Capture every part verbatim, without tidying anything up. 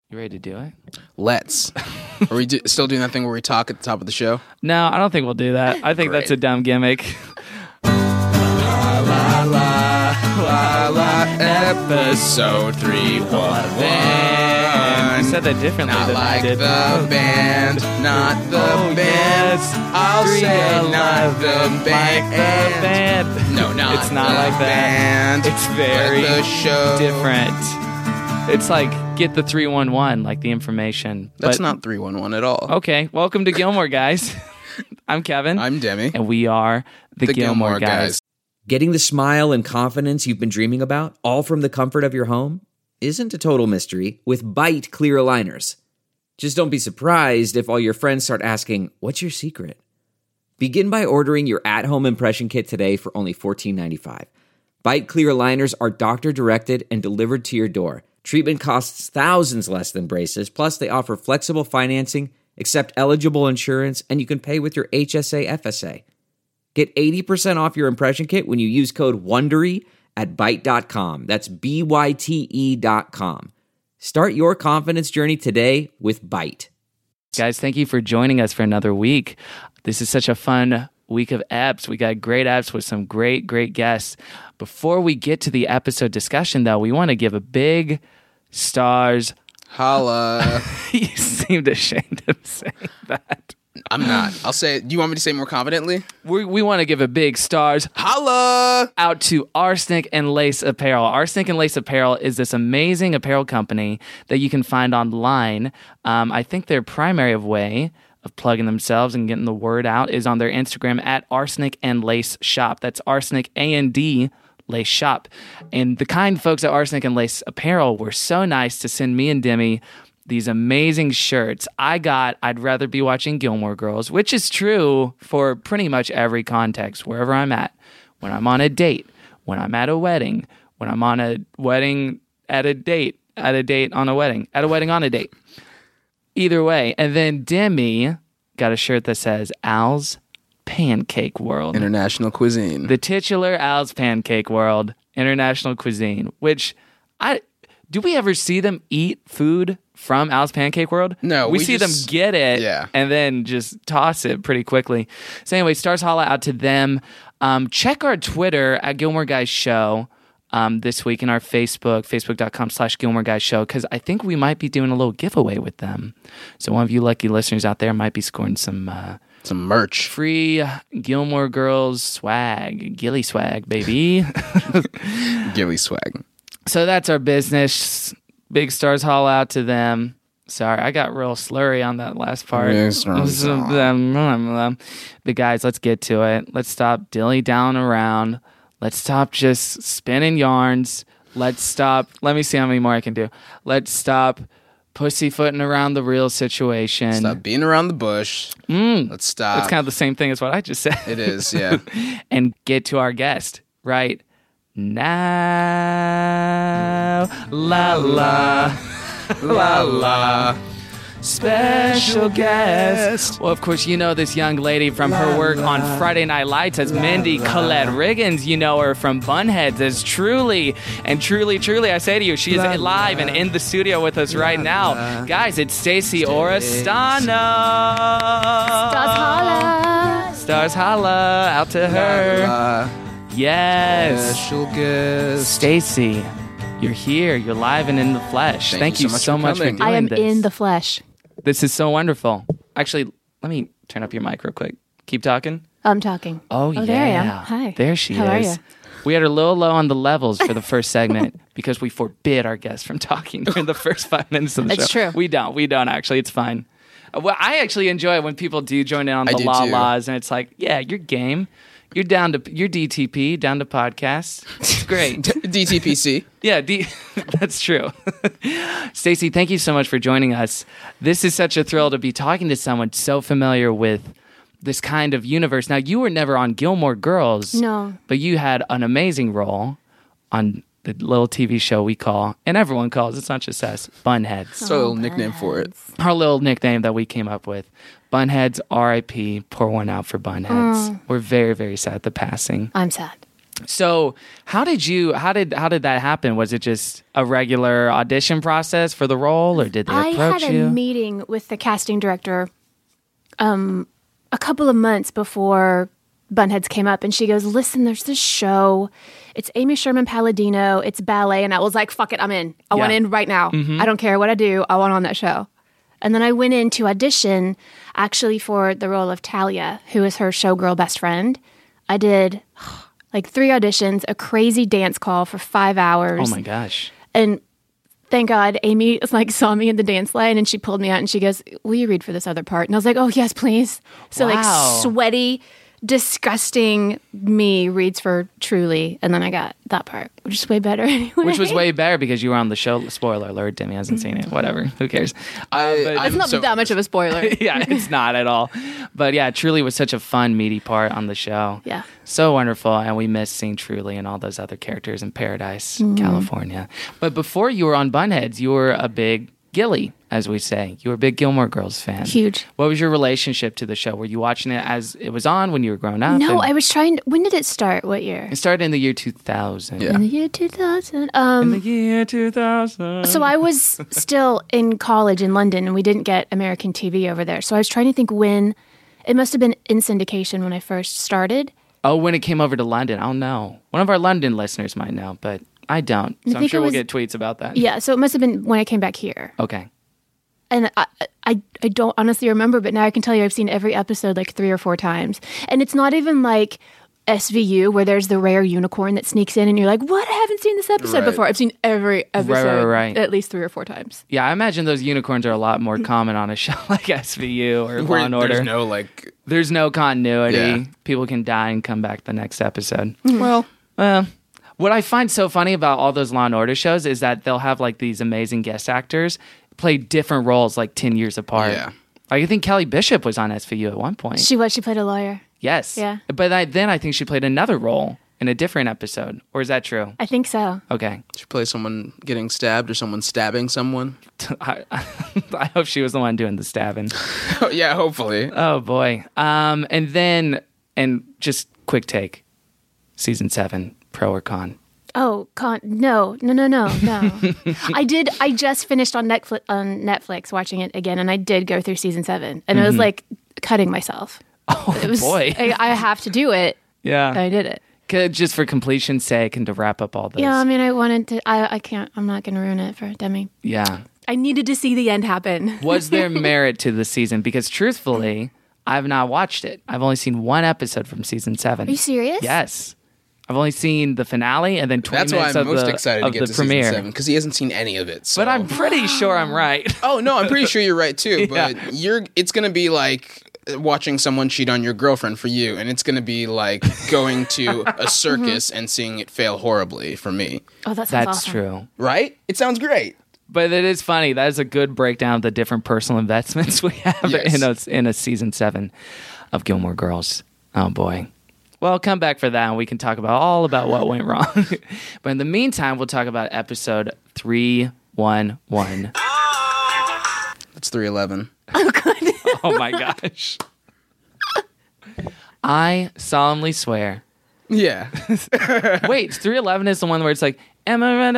You ready to do it? Let's. Are we do, still doing that thing where we talk at the top of the show? No, I don't think we'll do that. I think Great. that's a dumb gimmick. La la la la la episode three one one. You said that differently Not than like I did. the band, not the Oh, band. yes. I'll Three say eleven, not the like band. the band. No, not It's not the like that. band. It's very But the show. different. It's like get the three one one, like the information. That's But- not three one one at all. Okay, welcome to Gilmore Guys. I'm Kevin. I'm Demi. And we are the, The Gilmore, Gilmore guys. Guys. Getting the smile and confidence you've been dreaming about, all from the comfort of your home, isn't a total mystery with Byte clear aligners. Just don't be surprised if all your friends start asking, "What's your secret?" Begin by ordering your at-home impression kit today for only fourteen ninety-five. Byte clear aligners are doctor-directed and delivered to your door. Treatment costs thousands less than braces, plus they offer flexible financing, accept eligible insurance, and you can pay with your H S A F S A. Get eighty percent off your impression kit when you use code WONDERY at byte dot com. That's B Y T E dot com. Start your confidence journey today with Byte. Guys, thank you for joining us for another week. This is such a fun week of apps. We got great apps with some great, great guests. Before we get to the episode discussion, though, we want to give a big stars. Holla. You seemed ashamed of saying that. I'm not. I'll say it. Do you want me to say it more confidently? We, we want to give a big stars Holla. out to Arsenic and Lace Apparel. Arsenic and Lace Apparel is this amazing apparel company that you can find online. Um, I think their primary way of plugging themselves and getting the word out is on their Instagram at Arsenic and Lace Shop. That's Arsenic A N D Lace Shop. And the kind folks at Arsenic and Lace Apparel were so nice to send me and Demi these amazing shirts. I got I'd rather be watching Gilmore Girls, which is true for pretty much every context, wherever I'm at. When I'm on a date, when I'm at a wedding, when I'm on a wedding at a date, at a date on a wedding, at a wedding on a date. Either way. And then Demi got a shirt that says Al's Pancake World. International cuisine. The titular Al's Pancake World, International Cuisine, which I do we ever see them eat food from Al's Pancake World? No, we, we see just- them get it yeah. and then just toss it pretty quickly. So anyway, stars holla out to them. Um, check our Twitter at Gilmore Guys Show um, this week, and our Facebook, facebook.com slash Gilmore Guys Show, because I think we might be doing a little giveaway with them. So one of you lucky listeners out there might be scoring some uh, Some merch. free Gilmore Girls swag, Gilly swag, baby. Gilly swag. So that's our business. Big stars haul out to them. Sorry, I got real slurry on that last part. Big stars But guys, let's get to it. Let's stop dilly down around. Let's stop just spinning yarns. Let's stop. Let me see how many more I can do. Let's stop pussyfooting around the real situation. Stop being around the bush. Mm, Let's stop. it's kind of the same thing as what I just said. It is, yeah. And get to our guest right now. La la. La la. Special guest. Well, of course, you know this young lady from her work on Friday Night Lights as Mindy Colette Riggins. You know her from Bunheads as Truly. And truly, truly, I say to you, she is live and in the studio with us right now. Guys, it's Stacey Oristano. Stars holla. Stars holla out to her. Uh, Yes. special guest. Stacey, you're here. You're live and in the flesh. Thank Thank, you you so much so for much for coming. doing I am this. in the flesh. This is so wonderful. Actually, let me turn up your mic real quick. Keep talking. I'm talking. Oh, yeah. there I am. Hi. There she How is. are you? We had her a little low on the levels for the first segment because we forbid our guests from talking during the first five minutes of the It's show. true. We don't. We don't, actually. It's fine. Uh, Well, I actually enjoy it when people do join in on I the do law too. laws, and it's like, yeah, you're game. You're down to, you're D T P, down to podcasts. It's great. D T P C. Yeah, D- that's true. Stacey, thank you so much for joining us. This is such a thrill to be talking to someone so familiar with this kind of universe. Now, you were never on Gilmore Girls. No. But you had an amazing role on the little T V show we call, and everyone calls, it's not just us, Bunheads. So a little nickname for it. Our little nickname that we came up with. Bunheads, R I P, pour one out for Bunheads. We're very, very sad at the passing. I'm sad. So how did you how did how did that happen? Was it just a regular audition process for the role, or did they I approach had a you? meeting with the casting director um, a couple of months before Bunheads came up, and she goes, listen, there's this show. It's Amy Sherman Palladino. It's ballet. And I was like, fuck it, I'm in. I want Yeah. in right now. Mm-hmm. I don't care what I do. I want on that show. And then I went in to audition actually for the role of Talia, who is her showgirl best friend. I did like three auditions, a crazy dance call for five hours. Oh my gosh. And thank God, Amy like saw me in the dance line, and she pulled me out and she goes, will you read for this other part? And I was like, oh, yes, please. So Wow. like sweaty, disgusting me reads for Truly. And then I got that part, which is way better anyway. Which was way better because you were on the show. Spoiler alert, Demi hasn't seen it. Whatever. Who cares? I, but- I'm It's not so- that much of a spoiler. Yeah, it's not at all. But yeah, Truly was such a fun, meaty part on the show. Yeah. So wonderful. And we miss seeing Truly and all those other characters in Paradise, California. But before you were on Bunheads, you were a big Gilly, as we say. You were a big Gilmore Girls fan. Huge. What was your relationship to the show? Were you watching it as it was on when you were growing up? No, And I was trying to, when did it start? What year? It started in the year two thousand. Yeah. In the year two thousand. In Um, the year two thousand. so I was still in college in London, and we didn't get American T V over there. So I was trying to think when, it must have been in syndication when I first started. Oh, when it came over to London. Oh, no. One of our London listeners might know, but I don't. So I I'm think sure it we'll was- get tweets about that. Yeah, so it must have been when I came back here. Okay. And I, I, I don't honestly remember, but now I can tell you I've seen every episode like three or four times. And it's not even like S V U where there's the rare unicorn that sneaks in and you're like, what? I haven't seen this episode Right. before. I've seen every episode right, right. at least three or four times. Yeah, I imagine those unicorns are a lot more common on a show like S V U or Law Where and Order. there's no like. There's no continuity. Yeah. People can die and come back the next episode. Well, Well, what I find so funny about all those Law and Order shows is that they'll have like these amazing guest actors play different roles like ten years apart. Yeah. Like I think Kelly Bishop was on S V U at one point. She was, she played a lawyer. yes. Yeah. But I, then I think she played another role in a different episode. Or is that true? I think so. Okay. she plays someone getting stabbed or someone stabbing someone. I, I hope she was the one doing the stabbing. Oh, yeah, hopefully. Oh boy. Um, and then, and just quick take, season seven, pro or con? Oh, con- no, no, no, no, no. I did. I just finished on Netflix on Netflix watching it again, and I did go through season seven, and it was like cutting myself. Oh It was. boy. I, I have to do it. Yeah. I did it. Could- Just for completion's sake and to wrap up all this. Yeah, I mean, I wanted to. I, I can't. I'm not going to ruin it for Demi. Yeah. I needed to see the end happen. Was there merit to the season? Because truthfully, I've not watched it. I've only seen one episode from season seven. Are you serious? Yes. I've only seen the finale and then twenty That's why minutes I'm of most the, excited of to get the to premiere. season seven because he hasn't seen any of it. So. But I'm pretty sure I'm right. Oh no, I'm pretty sure you're right too. Yeah. But you're. It's gonna be like watching someone cheat on your girlfriend for you, and it's gonna be like going to a circus and seeing it fail horribly for me. Oh, that sounds That's awesome. true. Right? It sounds great. But it is funny. That is a good breakdown of the different personal investments we have Yes. in a in a season seven of Gilmore Girls. Oh boy. Well, come back for that and we can talk about all about what went wrong. But in the meantime, we'll talk about episode three one one. It's three eleven. Oh my gosh. I solemnly swear. Yeah. Wait, three eleven is the one where it's like Emma.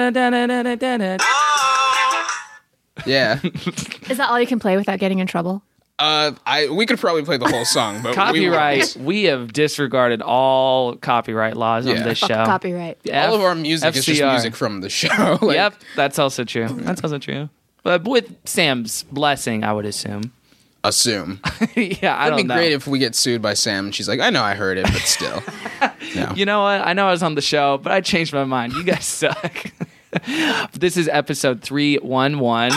Yeah. Is that all you can play without getting in trouble? Uh, I we could probably play the whole song, but Copyright. We We have disregarded all copyright laws on Yeah. this Fuck show. copyright. F- all of our music is just F C R. music from the show. Like, Yep, that's also true. That's also true. But with Sam's blessing, I would assume. Assume. Yeah, I It'd don't be know. great if we get sued by Sam and she's like, I know I heard it, but still. No. You know what? I know I was on the show, but I changed my mind. You guys suck. This is episode three one one.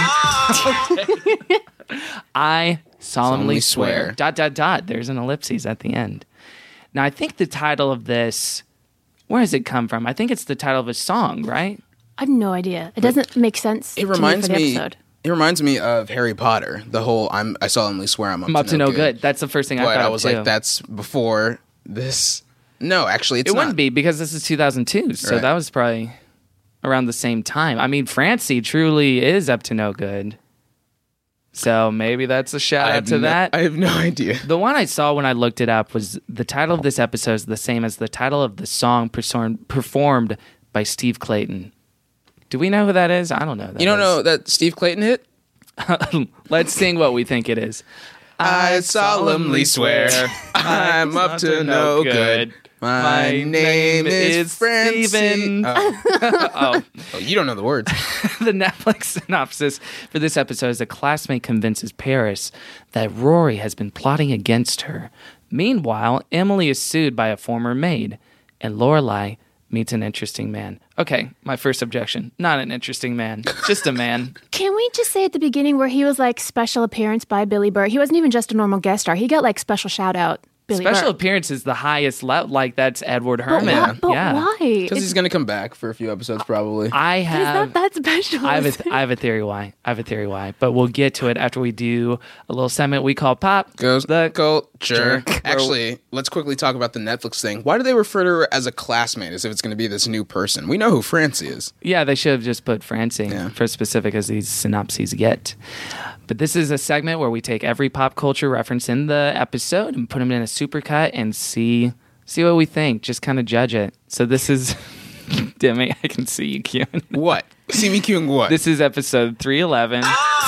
I solemnly Solemnly swear. swear. Dot, dot, dot. There's an ellipses at the end. Now, I think the title of this, where does it come from? I think it's the title of a song, right? I have no idea. It doesn't make sense. It to reminds me for the me. episode. It reminds me of Harry Potter. The whole I'm. I solemnly swear I'm up, I'm up to no good. That's the first thing I But thought I of, was too. like, that's before this. No, actually, it's It not. wouldn't be because this is two thousand two, so Right. that was probably around the same time. I mean, Francie truly is up to no good. So maybe that's a shout I out have to no, that. I have no idea. The one I saw when I looked it up was the title of this episode is the same as the title of the song performed performed by Steve Clayton. Do we know who that is? I don't know. Who that You don't is. know that Steve Clayton hit? Let's sing what we think it is. I solemnly swear I'm up to no good. My name is Francie. Steven. Oh. Oh, Oh, you don't know the words. the Netflix synopsis for this episode is a classmate convinces Paris that Rory has been plotting against her. Meanwhile, Emily is sued by a former maid, and Lorelai meets an interesting man. Okay, my first objection. Not an interesting man, just a man. Can we just say at the beginning where he was like special appearance by Billy Burr? He wasn't even just a normal guest star. He got like special shout out. Billy Special Burr. appearance is the highest level. Like, that's Edward But, Herman. why, but yeah. why? Because It's- he's going to come back for a few episodes, probably. I Is have... that that special? I have, a th- I have a theory why. I have a theory why. But we'll get to it after we do a little segment we call Pop. Goes the culture. Culture. Actually, let's quickly talk about the Netflix thing. Why do they refer to her as a classmate, as if it's going to be this new person? We know who Francie is. Yeah, they should have just put Francie Yeah. for as specific as these synopses get. But this is a segment where we take every pop culture reference in the episode and put them in a supercut and see see what we think. Just kind of judge it. So this is... Demi, I can see you queuing. What? See me queuing what? This is episode three eleven.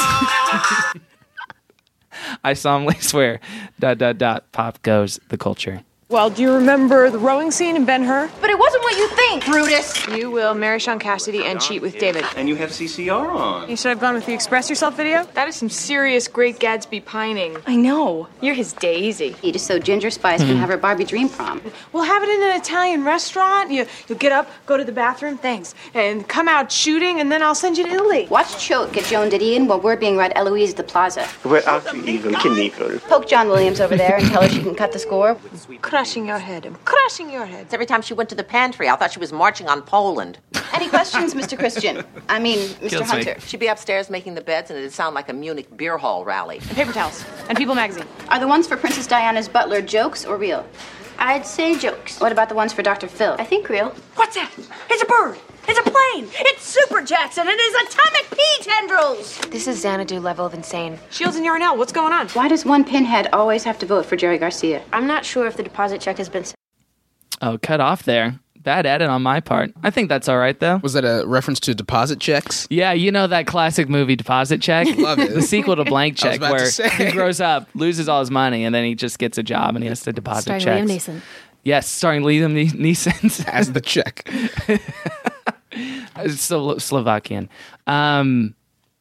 I solemnly swear, dot, dot, dot, pop goes the culture. Well, do you remember the rowing scene in Ben-Hur? But it wasn't what you think, Brutus. You will marry Sean Cassidy and cheat with David. And you have C C R on. You should have gone with the Express Yourself video. That is some serious Great Gatsby pining. I know. You're his Daisy. You just so Ginger Spice can have her Barbie dream prom. We'll have it in an Italian restaurant. You, you'll get up, go to the bathroom, thanks, and come out shooting, and then I'll send you to Italy. Watch Choke get Joan Didion while we're being read Eloise at the Plaza. We're actually even Knievel. Poke John Williams over there and tell her she can cut the score. Crushing your head. I'm crushing your head. Every time she went to the pantry, I thought she was marching on Poland. Any questions, Mister Christian? I mean, Mister Kills me. Hunter. She'd be upstairs making the beds, and it'd sound like a Munich beer hall rally. And paper towels. And People magazine. Are the ones for Princess Diana's butler jokes or real? I'd say jokes. What about the ones for Doctor Phil? I think real. What's that? It's a bird. It's a plane. It's Super Jackson and his atomic pea tendrils. This is Xanadu level of insane. Shields and Yarnell, what's going on? Why does one pinhead always have to vote for Jerry Garcia? I'm not sure if the deposit check has been sent. Oh, cut off there. Bad edit on my part. I think that's all right, though. Was that a reference to deposit checks? Yeah, you know that classic movie Deposit Check? Love it. The sequel to Blank I was Check, about to where say. he grows up, loses all his money, and then he just gets a job and he has to deposit Starring checks. Liam Neeson. Yes, starring Liam Ne- Neeson. As the check. It's Slo- Slovakian. Um,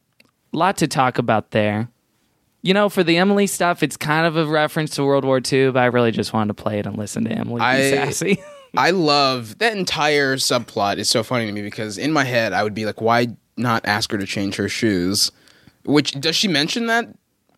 lot to talk about there. You know, for the Emily stuff, it's kind of a reference to World War Two, but I really just wanted to play it and listen to Emily be I- sassy. I love that entire subplot. Is so funny to me because in my head I would be like, why not ask her to change her shoes? Which does she mention that?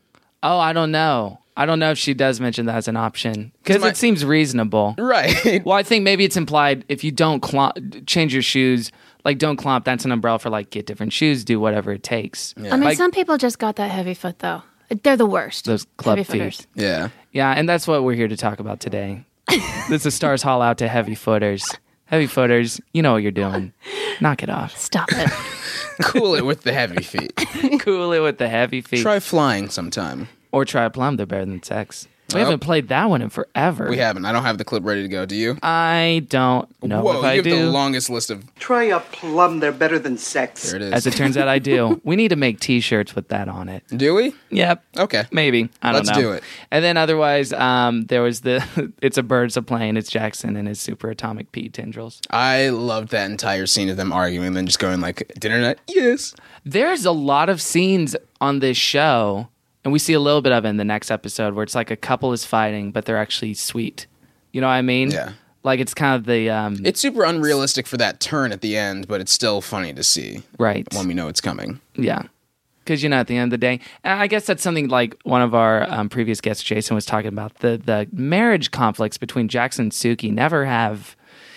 Oh, I don't know. I don't know if she does mention that as an option because my- it seems reasonable. Right. Well, I think maybe it's implied if you don't clomp, change your shoes, like don't clomp, that's an umbrella for like get different shoes, do whatever it takes. Yeah. I mean, Like- some people just got that heavy foot, though. They're the worst. Those club heavy feet. footers. Yeah. Yeah, and that's what we're here to talk about today. This is Stars Hall out to heavy footers. Heavy footers, you know what you're doing. Knock it off. Stop it. Cool it with the heavy feet. Cool it with the heavy feet. Try flying sometime. Or try a plum, they're better than sex. We Oh. haven't played that one in forever. We haven't. I don't have the clip ready to go. Do you? I don't know Whoa, if you I have do. the longest list of. Try a plum, they're better than sex. There it is. As it turns out, I do. We need to make T-shirts with that on it. Do we? Yep. Okay. Maybe. I don't Let's know. do it. And then otherwise, um, there was the it's a bird, it's a plane, it's Jackson and his super atomic pea tendrils. I loved that entire scene of them arguing and then just going like, dinner night? Yes. There's a lot of scenes on this show, and we see a little bit of it in the next episode, where it's like a couple is fighting, but they're actually sweet. You know what I mean? Yeah. Like it's kind of the um, It's super unrealistic for that turn at the end, but it's still funny to see right. when we know it's coming. Yeah. Because, you know, at the end of the day, and I guess that's something like one of our um, previous guests, Jason, was talking about. The, the marriage conflicts between Jackson and Suki never have,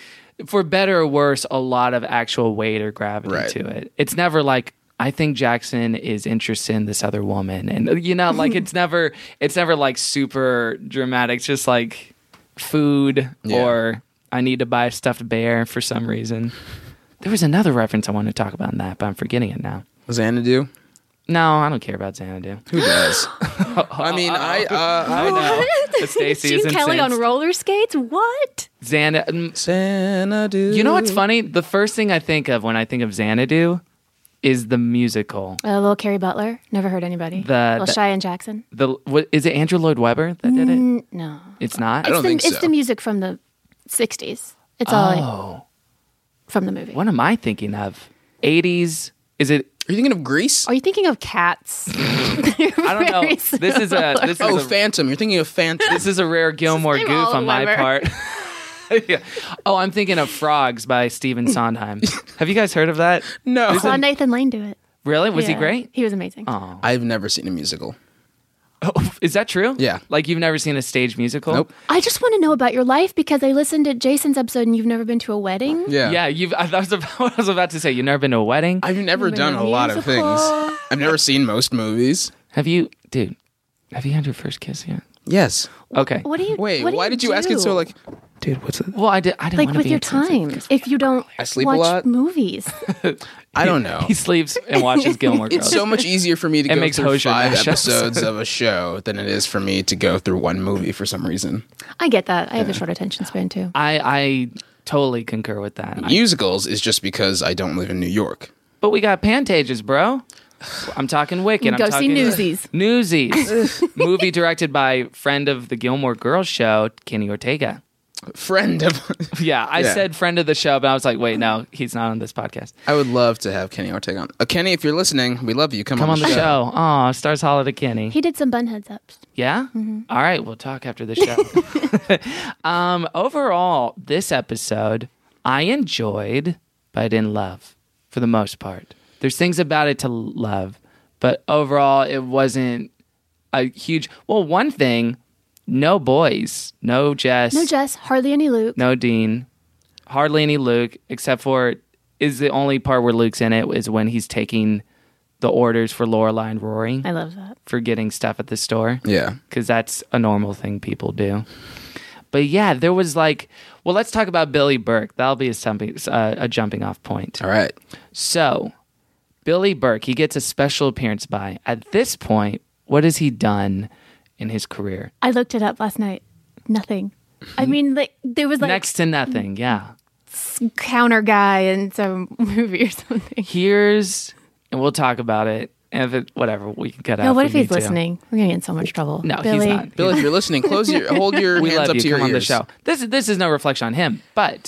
for better or worse, a lot of actual weight or gravity Right. to it. It's never like, I think Jackson is interested in this other woman. And, you know, like it's never, it's never like super dramatic. It's just like food Yeah. or I need to buy a stuffed bear for some reason. There was another reference I wanted to talk about in that, but I'm forgetting it now. Xanadu? No, I don't care about Xanadu. Who does? I mean, I uh, I know. But Stacey is Gene Kelly on incensed. roller skates? What? Xanadu. Xanadu. You know what's funny? The first thing I think of when I think of Xanadu is the musical. Uh, little Carrie Butler? Never heard anybody. The- little the- Cheyenne Jackson? The what is it? Andrew Lloyd Webber that did it? Mm, no. It's not. I don't it's the, think It's so. the music from the sixties. It's all like, Oh, from the movie. what am I thinking of? eighties? Is it? Are you thinking of Grease? Are you thinking of Cats? I don't know. This is a this is Oh, a, Phantom. You're thinking of Phantom. this is a rare Gilmore They're goof all on my Weber. part. Yeah. Oh, I'm thinking of Frogs by Stephen Sondheim. Have you guys heard of that? No. I saw Nathan Lane do it. Really? Was he Yeah. great? He was amazing. Oh. I've never seen a musical. Oh, is that true? Yeah. Like you've never seen a stage musical? Nope. I just want to know about your life because I listened to Jason's episode and you've never been to a wedding. Yeah. Yeah, you've. I was about, I was about to say you've never been to a wedding. I've never Been done to a lot of musical. things. I've never seen most movies. Have you, dude? Have you had your first kiss yet? Yes. Okay. What do you? Wait, what do why you did you ask it do? so like, dude, what's it? Well, I did. I didn't like want to with be your insensitive. time? If you don't I sleep a watch lot. movies, I don't know. He sleeps and watches Gilmore Girls. It's so much easier for me to It go makes through Hosier five mashups. episodes of a show than it is for me to go through one movie for some reason. I get that. I have a short attention span too. I I totally concur with that. I- Musicals is just because I don't live in New York. but we got Pantages, bro. I'm talking Wicked. Go I'm see talking Newsies. Newsies. Movie directed by friend of the Gilmore Girls show, Kenny Ortega. Friend of, Yeah, I Yeah. said friend of the show, but I was like, wait, no, he's not on this podcast. I would love to have Kenny Ortega on. Uh, Kenny, if you're listening, we love you. Come, Come on the show. Aw, stars holla to Kenny. He did some bunheads ups. Yeah? All right, we'll talk after the show. um, overall, this episode, I enjoyed, but I didn't love for the most part. There's things about it to love, but overall, it wasn't a huge. Well, one thing, no boys, no Jess, No Jess, hardly any Luke. no Dean, hardly any Luke, except for is the only part where Luke's in it is when he's taking the orders for Lorelai and Rory I love that. for getting stuff at the store. Yeah. Because that's a normal thing people do. But yeah, there was like, well, let's talk about Billy Burke. That'll be a, jumping, uh, a jumping off point. All right. So, Billy Burke, he gets a special appearance by, at this point, what has he done in his career? I looked it up last night. Nothing. I mean, like there was like Next to nothing, yeah. counter guy in some movie or something. Here's, and we'll talk about it. And if it, whatever, we can cut out. No, what we if he's need to. listening? We're gonna get in so much trouble. No, Billy, he's not. Bill, if you're listening, close your, hold your We hands love up you. to your Come on the ears. show. This is this is no reflection on him, but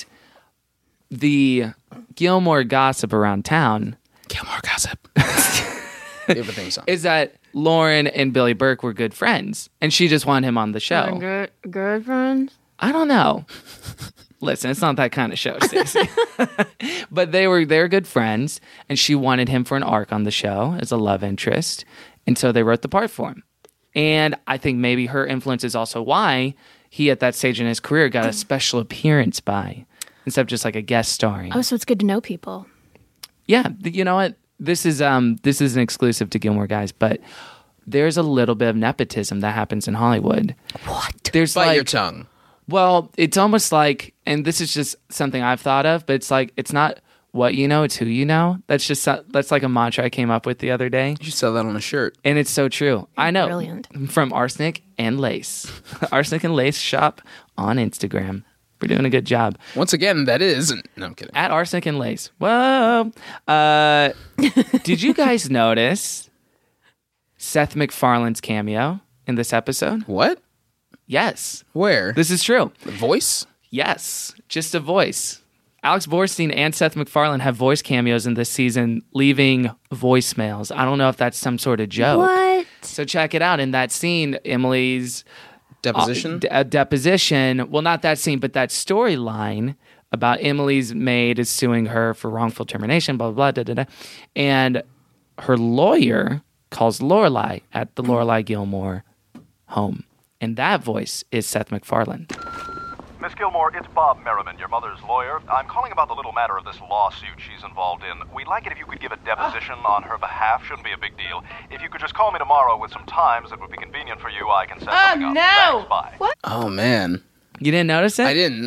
the Gilmore gossip around town Gilmore gossip. Favorite theme song. is that Lauren and Billy Burke were good friends, and she just wanted him on the show. Good, good friends. I don't know. Listen, it's not that kind of show, Stacey. But they were they were good friends, and she wanted him for an arc on the show as a love interest, and so they wrote the part for him. And I think maybe her influence is also why he, at that stage in his career, got a special appearance by instead of just like a guest starring. Oh, so it's good to know people. Yeah, th- you know what? This is um this is an exclusive to Gilmore Guys, but there's a little bit of nepotism that happens in Hollywood. What? There's Bite like your tongue. Well, it's almost like, and this is just something I've thought of, but it's like it's not what you know, it's who you know. That's just so- that's like a mantra I came up with the other day, You should sell that on a shirt. and it's so true. I know. Brilliant. From Arsenic and Lace, Arsenic and Lace shop on Instagram. We're doing a good job Once again, that is. No, I'm kidding. at Arsenic and Lace. Whoa! Uh, did you guys notice Seth MacFarlane's cameo in this episode? What? Yes, Where? this is true. The voice? Yes, just a voice. Alex Borstein and Seth MacFarlane have voice cameos in this season, leaving voicemails. I don't know if that's some sort of joke. What? So check it out. In that scene, Emily's Deposition? uh, d- a deposition. Well, not that scene, but that storyline about Emily's maid is suing her for wrongful termination. Blah blah blah. Da, da, da. And her lawyer calls Lorelai at the Lorelai Gilmore home, and that voice is Seth MacFarlane. Miss Gilmore, it's Bob Merriman, your mother's lawyer. I'm calling about the little matter of this lawsuit she's involved in. We'd like it if you could give a deposition on her behalf. Shouldn't be a big deal. If you could just call me tomorrow with some times that would be convenient for you, I can set something up. no! Thanks, bye. Oh, man. You didn't notice it? I didn't.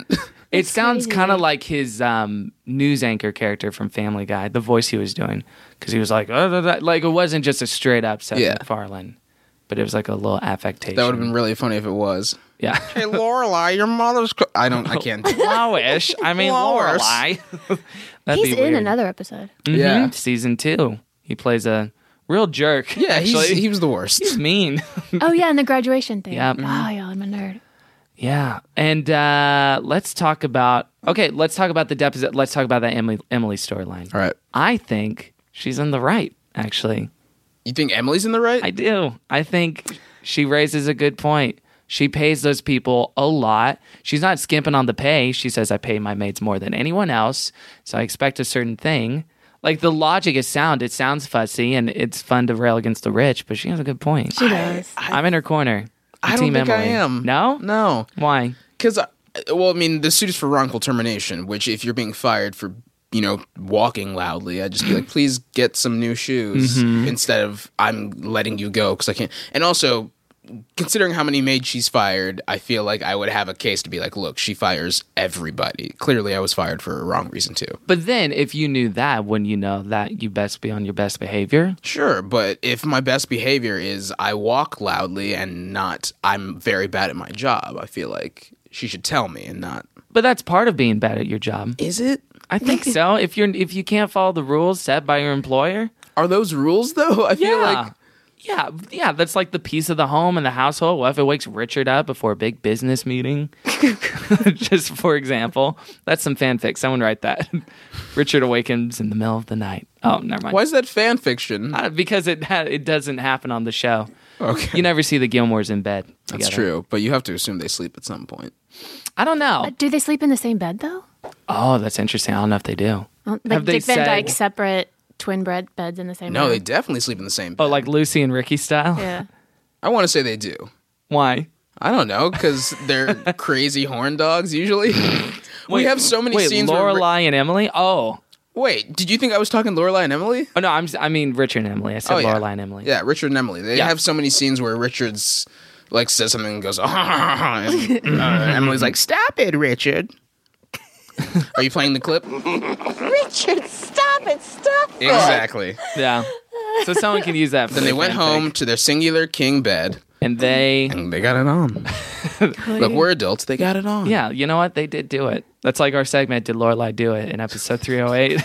It That's sounds crazy. kind of like his um, news anchor character from Family Guy, the voice he was doing, because he was like, uh, da, da. like it wasn't just a straight up Seth Yeah. MacFarlane, but it was like a little affectation. That would have been really funny if it was. Yeah. Hey, Lorelai, your mother's. Co- I don't. I can't. Lowish. I mean, Lowers. Lorelai. That'd He's be in weird. another episode. Mhm. Yeah. Season two. He plays a real jerk. Yeah, he's, actually. he was the worst. He's mean. Oh yeah, and the graduation thing. Yep. Oh yeah, I'm a nerd. Yeah, and uh, let's talk about. Okay, let's talk about the deposit. Let's talk about that Emily Emily storyline. All right. I think she's in the right. Actually, You think Emily's in the right? I do. I think she raises a good point. She pays those people a lot. She's not skimping on the pay. She says, "I pay my maids more than anyone else, so I expect a certain thing." Like the logic is sound. It sounds fussy, and it's fun to rail against the rich. But she has a good point. She does. I'm in her corner. I don't Team think Emily. I am. No, No. Why? Because, well, I mean, the suit is for wrongful termination, which if you're being fired for, you know, walking loudly, I'd just be like, please get some new shoes instead of I'm letting you go because I can't. And also, considering how many maids she's fired, I feel like I would have a case to be like, look, she fires everybody. Clearly, I was fired for a wrong reason, too. But then, if you knew that, wouldn't you know that you best be on your best behavior? Sure, but if my best behavior is I walk loudly and not I'm very bad at my job, I feel like she should tell me and not. But that's part of being bad at your job. Is it? I think so. If you're if you can't follow the rules set by your employer, Are those rules though? I feel yeah. like Yeah, yeah, that's like the piece of the home and the household. What if it wakes Richard up before a big business meeting? Just for example. That's some fanfic. Someone write that. Richard awakens in the middle of the night. Oh, never mind. why is that fan fiction? Uh, because it ha- it doesn't happen on the show. Okay. You never see the Gilmores in bed together. That's true, but you have to assume they sleep at some point. I don't know. Uh, do they sleep in the same bed though? Oh, that's interesting. I don't know if they do. Like Have they Dick Van said- Dyke separate twin bed beds in the same No, room? they definitely sleep in the same bed. Oh, like Lucy and Ricky style? Yeah. I want to say they do. Why? I don't know, because they're crazy horn dogs usually. we have so many Wait, scenes where... Lorelai and Emily? Oh. Wait, did you think I was talking Lorelai and Emily? Oh, no, I'm, I mean Richard and Emily. I said Oh, yeah. Lorelai and Emily. Yeah, Richard and Emily. They Yeah. have so many scenes where Richard's like says something and goes, and uh, Emily's like, "Stop it, Richard." Are you playing the clip? Richard, stop it, stop it. Exactly. Yeah. So someone can use that for Then they their went fanfic. home to their singular king bed, And they... and they got it on. Look, we're adults. They got it on. Yeah, you know what? They did do it. That's like our segment, Did Lorelai Do It? In episode three oh eight.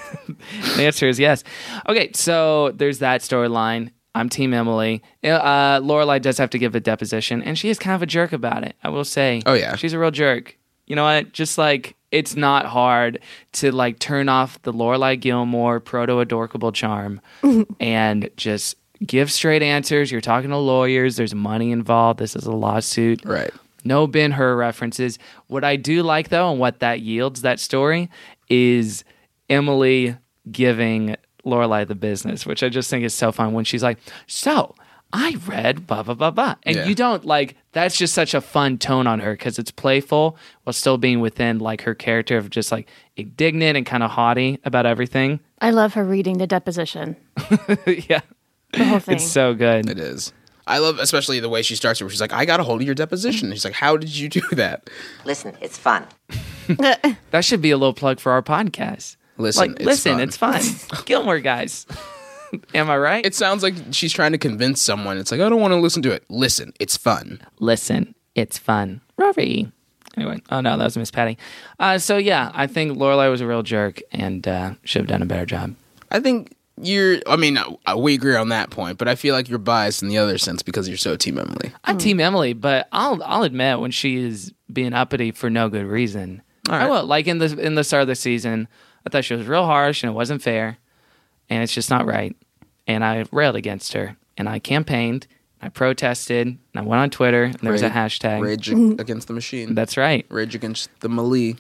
The answer is yes. Okay, so there's that storyline. I'm Team Emily. Uh, Lorelai does have to give a deposition, and she is kind of a jerk about it, I will say. Oh, yeah. She's a real jerk. You know what? Just like, it's not hard to like turn off the Lorelai Gilmore proto-adorkable charm and just give straight answers. You're talking to lawyers. There's money involved. This is a lawsuit. Right. No Ben-Hur references. What I do like, though, and what that yields, that story, is Emily giving Lorelai the business, which I just think is so fun when she's like, so I read blah, blah, blah, blah. And Yeah. you don't like, that's just such a fun tone on her because it's playful while still being within like her character of just like indignant and kind of haughty about everything. I love her reading the deposition. Yeah. The whole thing. It's so good. It is. I love especially the way she starts it, where she's like, I got a hold of your deposition. And she's like, how did you do that? Listen, it's fun. That should be a little plug for our podcast. Listen, like, it's listen, fun. it's fun. Gilmore guys. Am I right? It sounds like she's trying to convince someone. It's like, I don't want to listen to it. Listen, it's fun. Listen, it's fun. Rory. Anyway, oh no, that was Miss Patty. Uh, so yeah, I think Lorelai was a real jerk and uh, should have done a better job. I think you're, I mean, uh, we agree on that point, but I feel like you're biased in the other sense because you're so Team Emily. I'm Team Emily, but I'll I'll admit when she is being uppity for no good reason. All right. I will. Like in the in the start of the season, I thought she was real harsh and it wasn't fair, and it's just not right. And I railed against her, and I campaigned, I protested, and I went on Twitter, and there was a Rage- hashtag. Rage against the machine. That's right. Rage against the Mali.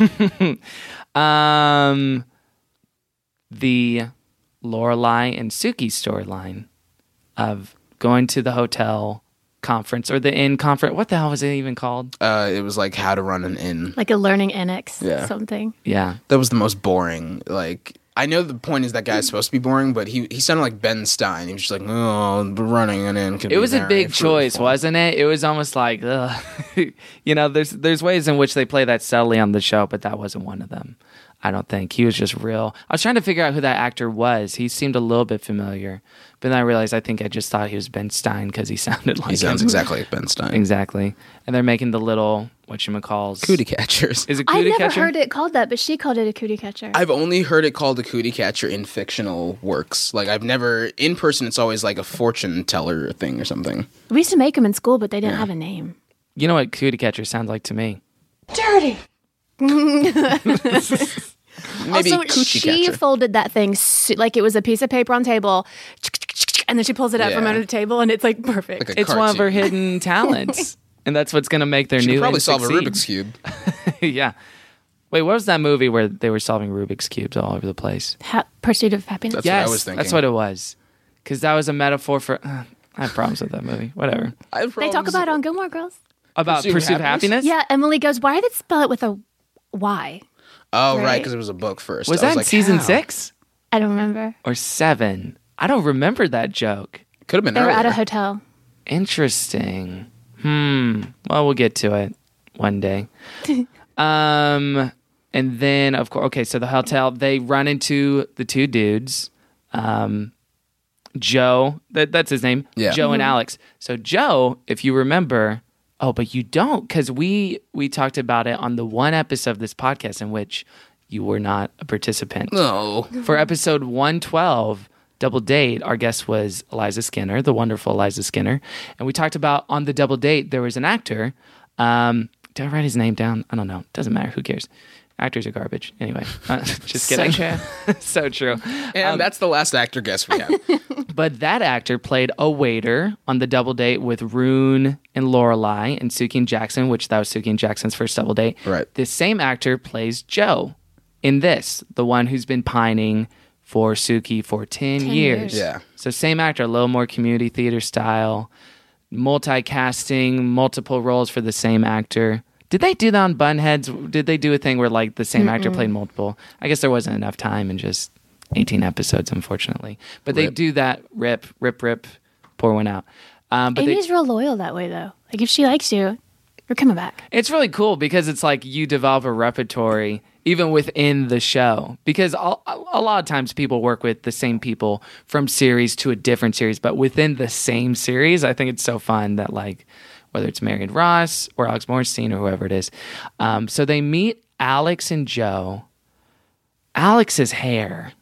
Um, the Lorelai and Suki storyline of going to the hotel conference or the inn conference. What the hell was it even called? Uh, it was like how to run an inn. Like a learning annex Yeah. something. Yeah. That was the most boring. Like, I know the point is that guy's supposed to be boring, but he he sounded like Ben Stein. He was just like, oh, the running and in. It was a big choice, wasn't it? It was almost like, ugh. You know, there's there's ways in which they play that subtly on the show, but that wasn't one of them. I don't think. He was just real. I was trying to figure out who that actor was. He seemed a little bit familiar. But then I realized I think I just thought he was Ben Stein because he sounded like He sounds him. exactly like Ben Stein. Exactly. And they're making the little, whatchamacalls. Cootie catchers. Is it I cootie never catcher? heard it called that, but she called it a cootie catcher. I've only heard it called a cootie catcher in fictional works. Like, I've never, in person, it's always like a fortune teller thing or something. We used to make them in school, but they didn't have a name. You know what cootie catcher sounds like to me? Dirty. Maybe also, coochie she catcher. folded that thing su- like it was a piece of paper on table, and then she pulls it out from Yeah. under the table, and it's like perfect. Like a It's one of her cartoon. hidden talents. And that's what's going to make their She new could probably and solve a succeed. Rubik's Cube. Yeah. Wait, what was that movie where they were solving Rubik's Cubes all over the place? Ha- Pursuit of Happiness. That's yes, what I was thinking. that's what it was. Because that was a metaphor for... Uh, I have problems with that movie. Whatever. I have They talk problems- about it on Gilmore Girls. About Pursuit of Pursuit of Happiness? Happiness? Yeah, Emily goes, why did it spell it with a Y? Oh, right, Right. because it was a book first. Was I that like, season how? six I don't remember. or seven? I don't remember that joke. Could have been They were earlier. at a hotel. Interesting. Hmm. Well, we'll get to it one day. um, and then of course, okay. So the hotel, they run into the two dudes, um, Joe. That, that's his name. Yeah. Joe and Alex. So Joe, if you remember, oh, but you don't, because we we talked about it on the one episode of this podcast in which you were not a participant. No. For episode one twelve, Double Date, our guest was Eliza Skinner, the wonderful Eliza Skinner. And we talked about on the Double Date, there was an actor. Um, did I write his name down? I don't know. Doesn't matter. Who cares? Actors are garbage. Anyway, uh, just So kidding. true. So true. And that's the last actor guest we have. But that actor played a waiter on the Double Date with Rune and Lorelai and Suki and Jackson, which that was Suki and Jackson's first Double Date. Right. This same actor plays Joe in this, the one who's been pining for Suki for ten, ten years. years. Yeah. So same actor, a little more community theater style, multi-casting, multiple roles for the same actor. Did they do that on Bunheads? Did they do a thing where like the same actor played multiple? I guess there wasn't enough time in just eighteen episodes, unfortunately. But they Rip. do that. Rip, rip, rip. Pour one out. Um, but they, Amy's real loyal that way, though. Like, if she likes you, you're coming back. it's really cool because it's like you develop a repertory even within the show. Because a, a lot of times people work with the same people from series to a different series, but within the same series, I think it's so fun that like whether it's Marion Ross or Alex Morstein or whoever it is. Um, so they meet Alex and Joe. Alex's hair.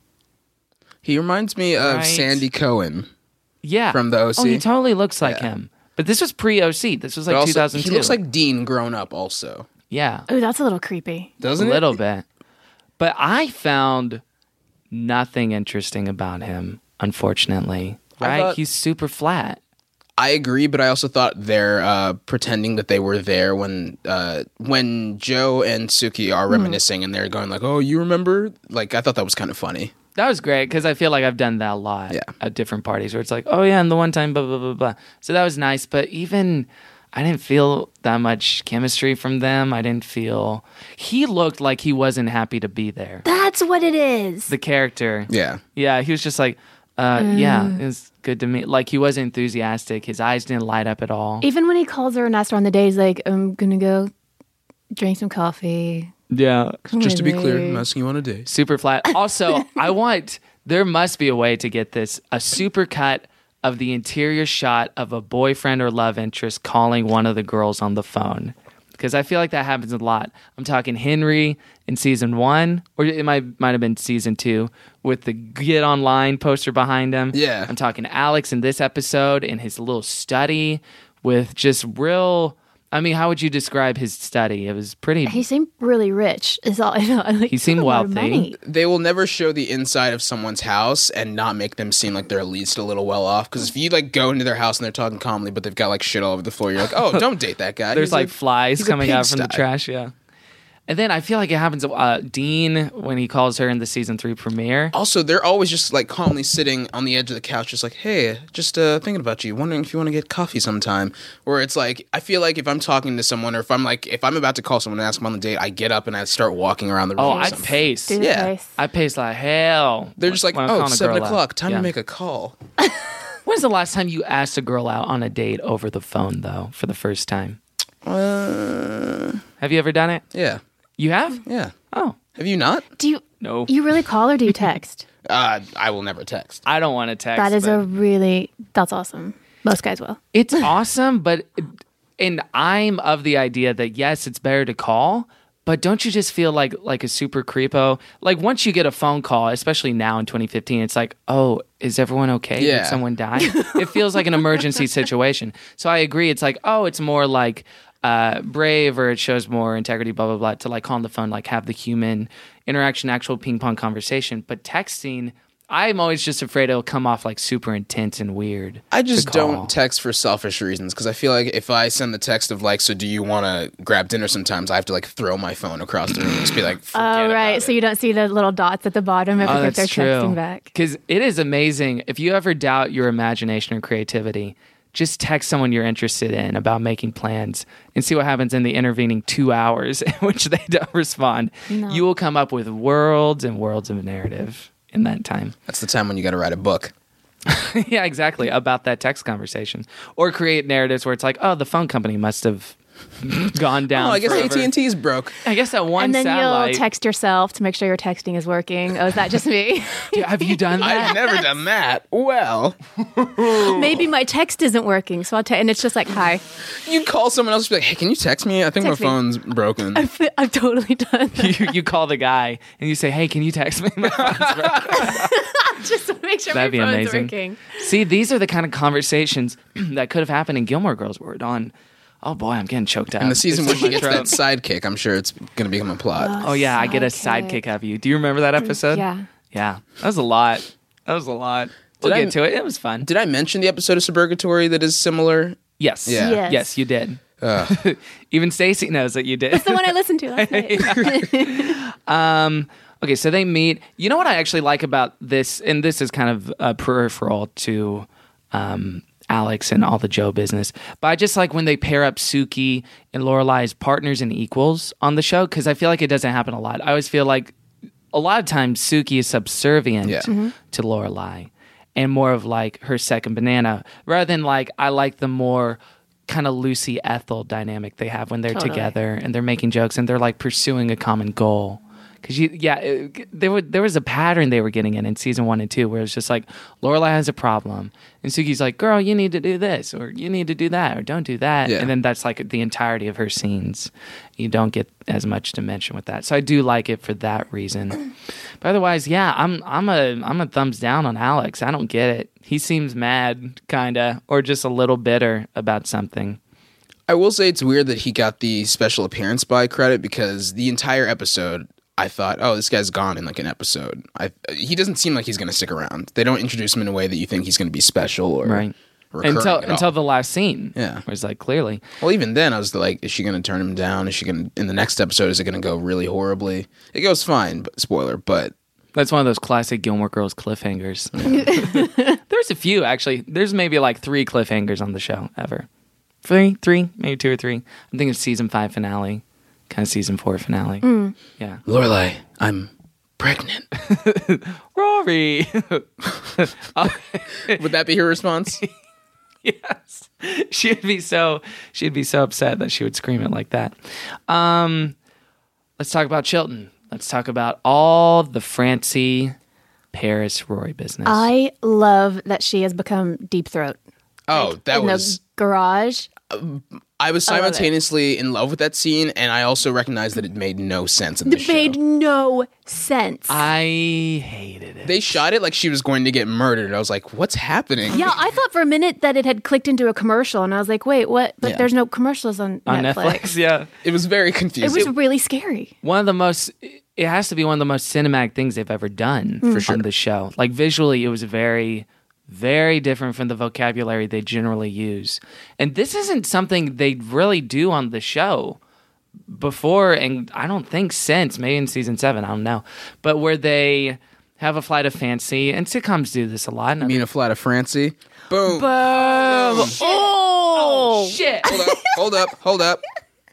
He reminds me of Right. Sandy Cohen. Yeah. From the O C. Oh, he totally looks like Yeah. him. But this was pre-O C. This was But like also, two thousand two. he looks like Dean grown up also. Yeah. Oh, that's a little creepy. Doesn't a it? little bit. But I found nothing interesting about him, unfortunately. I Right? thought- He's super flat. I agree, but I also thought they're uh, pretending that they were there when uh, when Joe and Suki are reminiscing and they're going like, "Oh, you remember?" Like, I thought that was kind of funny. That was great because I feel like I've done that a lot Yeah. at different parties where it's like, oh yeah, and the one time, blah, blah, blah, blah. So that was nice. But even I didn't feel that much chemistry from them. I didn't feel. He looked like he wasn't happy to be there. That's what it is. The character. Yeah. Yeah, he was just like, uh, yeah, it was good to me. Like he wasn't enthusiastic. His eyes didn't light up at all. Even when he calls her and asks her on the day, he's like, I'm going to go drink some coffee. Yeah. Just to be clear, Maybe. I'm asking you on a date. Super flat. Also, I want, there must be a way to get this, a super cut of the interior shot of a boyfriend or love interest calling one of the girls on the phone. Because I feel like that happens a lot. I'm talking Henry in season one, or it might might have been season two, with the Get Online poster behind him. Yeah. I'm talking Alex in this episode in his little study with just real, I mean, how would you describe his study? It was pretty, He seemed really rich. Is all I know. Like, He seemed a lot of wealthy. money. They will never show the inside of someone's house and not make them seem like they're at least a little well off. Because if you like go into their house and they're talking calmly, but they've got like shit all over the floor, you're like, oh, don't date that guy. there's He's like a- flies he's a coming out from the pigsty. trash, yeah. And then I feel like it happens. Uh, Dean, when he calls her in the season three premiere. Also, they're always just like calmly sitting on the edge of the couch, just like, hey, just uh, thinking about you, wondering if you want to get coffee sometime. Or it's like, I feel like if I'm talking to someone, or if I'm like, if I'm about to call someone and ask them on the date, I get up and I start walking around the room. Oh, or I something. pace. Do the Yeah. face. I pace like hell. They're just like, when I'm oh, calling a seven girl out. o'clock, time Yeah. to make a call. When's the last time you asked a girl out on a date over the phone, though, for the first time? Uh, Have you ever done it? yeah, You have? yeah. Oh, Have you not? Do you no. you really call or do you text? Uh, I will never text. I don't want to text. That is but a really that's awesome. Most guys will. It's awesome, but and I'm of the idea that yes, it's better to call, but don't you just feel like like a super creepo? Like once you get a phone call, especially now in twenty fifteen, it's like, oh, is everyone okay? Yeah. Did someone die? It feels like an emergency situation. So I agree. It's like, oh, it's more like uh, brave, or it shows more integrity, blah blah blah, to like call on the phone, like have the human interaction, actual ping pong conversation. But texting, I'm always just afraid it'll come off like super intense and weird. I just to call. don't text for selfish reasons because I feel like if I send the text of like, so do you want to grab dinner sometimes, I have to like throw my phone across the room and just be like, forget Oh, right. about So it. you don't see the little dots at the bottom if, Oh, if they're that's true. texting back. Because it is amazing. If you ever doubt your imagination or creativity, just text someone you're interested in about making plans and see what happens in the intervening two hours in which they don't respond. No. You will come up with worlds and worlds of narrative in that time. That's the time when you got to write a book. Yeah, exactly. About that text conversation. Or create narratives where it's like, oh, the phone company must have gone down. Oh, I guess forever. A T and T's broke. I guess that one And then satellite. you'll text yourself to make sure your texting is working. Oh, is that just me? Yeah, have you done that? I've never done that. Well, Maybe my text isn't working, so I'll te- and it's just like, hi. you call someone else and be like, hey, can you text me? I think Text me. my phone's broken. I've, I've totally done that. you, you call the guy and you say, hey, can you text me? My phone's broken. Just to make sure That'd my be phone's amazing. working. See, these are the kind of conversations that could have happened in Gilmore Girls where we're on. Oh boy, I'm getting choked out. In the season where It's he in my gets that throat. sidekick, I'm sure it's going to become a plot. Oh yeah, I get a Sidekick. sidekick out of you. Do you remember that episode? Yeah. Yeah. That was a lot. That was a lot. We'll Did I- get to it. It was fun. Did I mention the episode of Suburgatory that is similar? Yes. Yeah. Yes. Yes, you did. Ugh. Even Stacey knows that you did. It's the one I listened to last night. Um, okay, so they meet. You know what I actually like about this, and this is kind of uh, peripheral to um, Alex and all the Joe business, but I just like when they pair up Suki and Lorelai as partners and equals on the show, because I feel like it doesn't happen a lot. I always feel like a lot of times Suki is subservient Yeah. to Lorelai and more of like her second banana, rather than like I like the more kind of Lucy Ethel dynamic they have when they're Totally. together and they're making jokes and they're like pursuing a common goal. Because you, yeah, it, there were there was a pattern they were getting in in season one and two where it's just like Lorelai has a problem and Suki's like, "Girl, you need to do this or you need to do that or don't do that," Yeah. and then that's like the entirety of her scenes. You don't get as much dimension with that, so I do like it for that reason. But otherwise, yeah, I'm I'm a I'm a thumbs down on Alex. I don't get it. He seems mad, kinda, or just a little bitter about something. I will say it's weird that he got the special appearance by credit because the entire episode, I thought, oh, this guy's gone in like an episode. I, he doesn't seem like he's going to stick around. They don't introduce him in a way that you think he's going to be special or Right. recurring Until at until all. the last scene. Yeah. Where it's like clearly. Well, even then, I was like, is she going to turn him down? Is she going to, in the next episode, is it going to go really horribly? It goes fine, but spoiler, but That's one of those classic Gilmore Girls cliffhangers. There's a few, actually. There's maybe like three cliffhangers on the show ever. Three? Three? Maybe two or three. I'm thinking season five finale. Kind of season four finale. Yeah. Lorelai, I'm pregnant. Rory! Would that be her response? Yes. She'd be so she'd be so upset that she would scream it like that. Um, let's talk about Chilton. Let's talk about all the Francie, Paris, Rory business. I love that she has become Deep Throat. Oh, that in was... the garage. I was I love it. simultaneously in love with that scene, and I also recognized that it made no sense in the It show. made no sense. I hated it. They shot it like she was going to get murdered. I was like, what's happening? yeah, I thought for a minute that it had clicked into a commercial, and I was like, wait, what? But Yeah. there's no commercials on, On Netflix. Netflix, yeah. It was very It confusing. was really scary. One of the most, it has to be one of the most cinematic things they've ever done For sure. on the show. Like visually, it was very, very different from the vocabulary they generally use. And this isn't something they really do on the show before, and I don't think since, maybe in season seven, I don't know, but where they have a flight of fancy, and sitcoms do this a lot. You mean a flight of Francie? Boom. Boom. Oh, shit. Oh, shit. Hold up, hold up, hold up.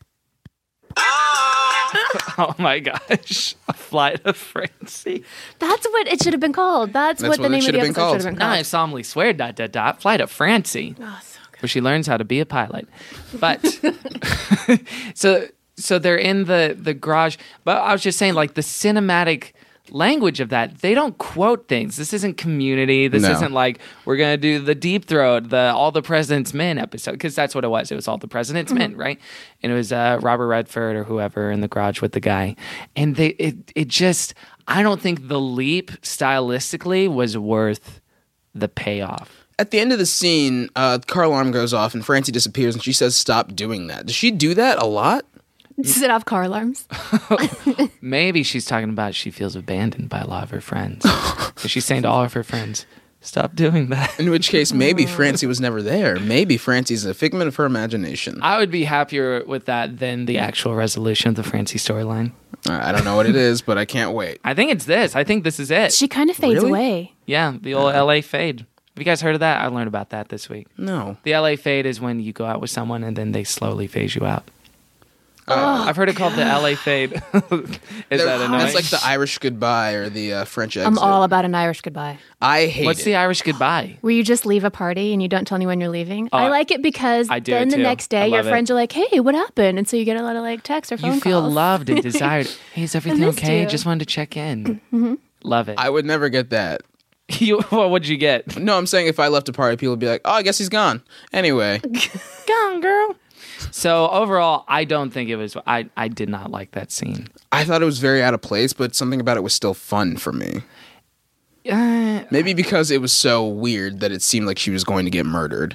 Oh my gosh. A flight of Francie. That's what it should have been called. That's, That's what, what the it name of should the have episode been called. should have been Now called. I solemnly swear, dot, dot, dot, flight of Francie. Oh, so good. Where she learns how to be a pilot. But so so they're in the, the garage. But I was just saying, like, the cinematic language of that, they don't quote things. This isn't Community. This No. isn't like, we're going to do the Deep Throat, the All the President's Men episode, because that's what it was. It was All the President's Men, right? And it was uh, Robert Redford or whoever in the garage with the guy. And they it it just, I don't think the leap stylistically was worth the payoff. At the end of the scene, uh, the car alarm goes off and Francie disappears and she says, stop doing that. Does she do that a lot? Set off car alarms. Maybe she's talking about she feels abandoned by a lot of her friends. So she's saying to all of her friends, stop doing that. In which case, maybe Francie was never there. Maybe Francie's a figment of her imagination. I would be happier with that than the actual resolution of the Francie storyline. I don't know what it is, but I can't wait. I think it's this. I think this is it. She kind of fades Really? away. Yeah, the old L A fade. Have you guys heard of that? I learned about that this week. No. The L A fade is when you go out with someone and then they slowly phase you out. Uh, I've heard it called the L A fade. Is that annoying? That's like the Irish goodbye or the uh, French exit. I'm all about an Irish goodbye. I hate What's it. the Irish goodbye? Where you just leave a party and you don't tell anyone you're leaving. Oh, I like it because I do then it the too. next I day your love it. friends are like, hey, what happened? And so you get a lot of like texts or phone You feel calls. loved and desired. Hey, is everything missed okay? you. Just wanted to check in. Mm-hmm. Love it. I would never get that. you, what would you get? No, I'm saying if I left a party, people would be like, oh, I guess he's gone. Anyway. Gone, girl. So overall, I don't think it was. I, I did not like that scene. I thought it was very out of place, but something about it was still fun for me. Uh, Maybe because it was so weird that it seemed like she was going to get murdered.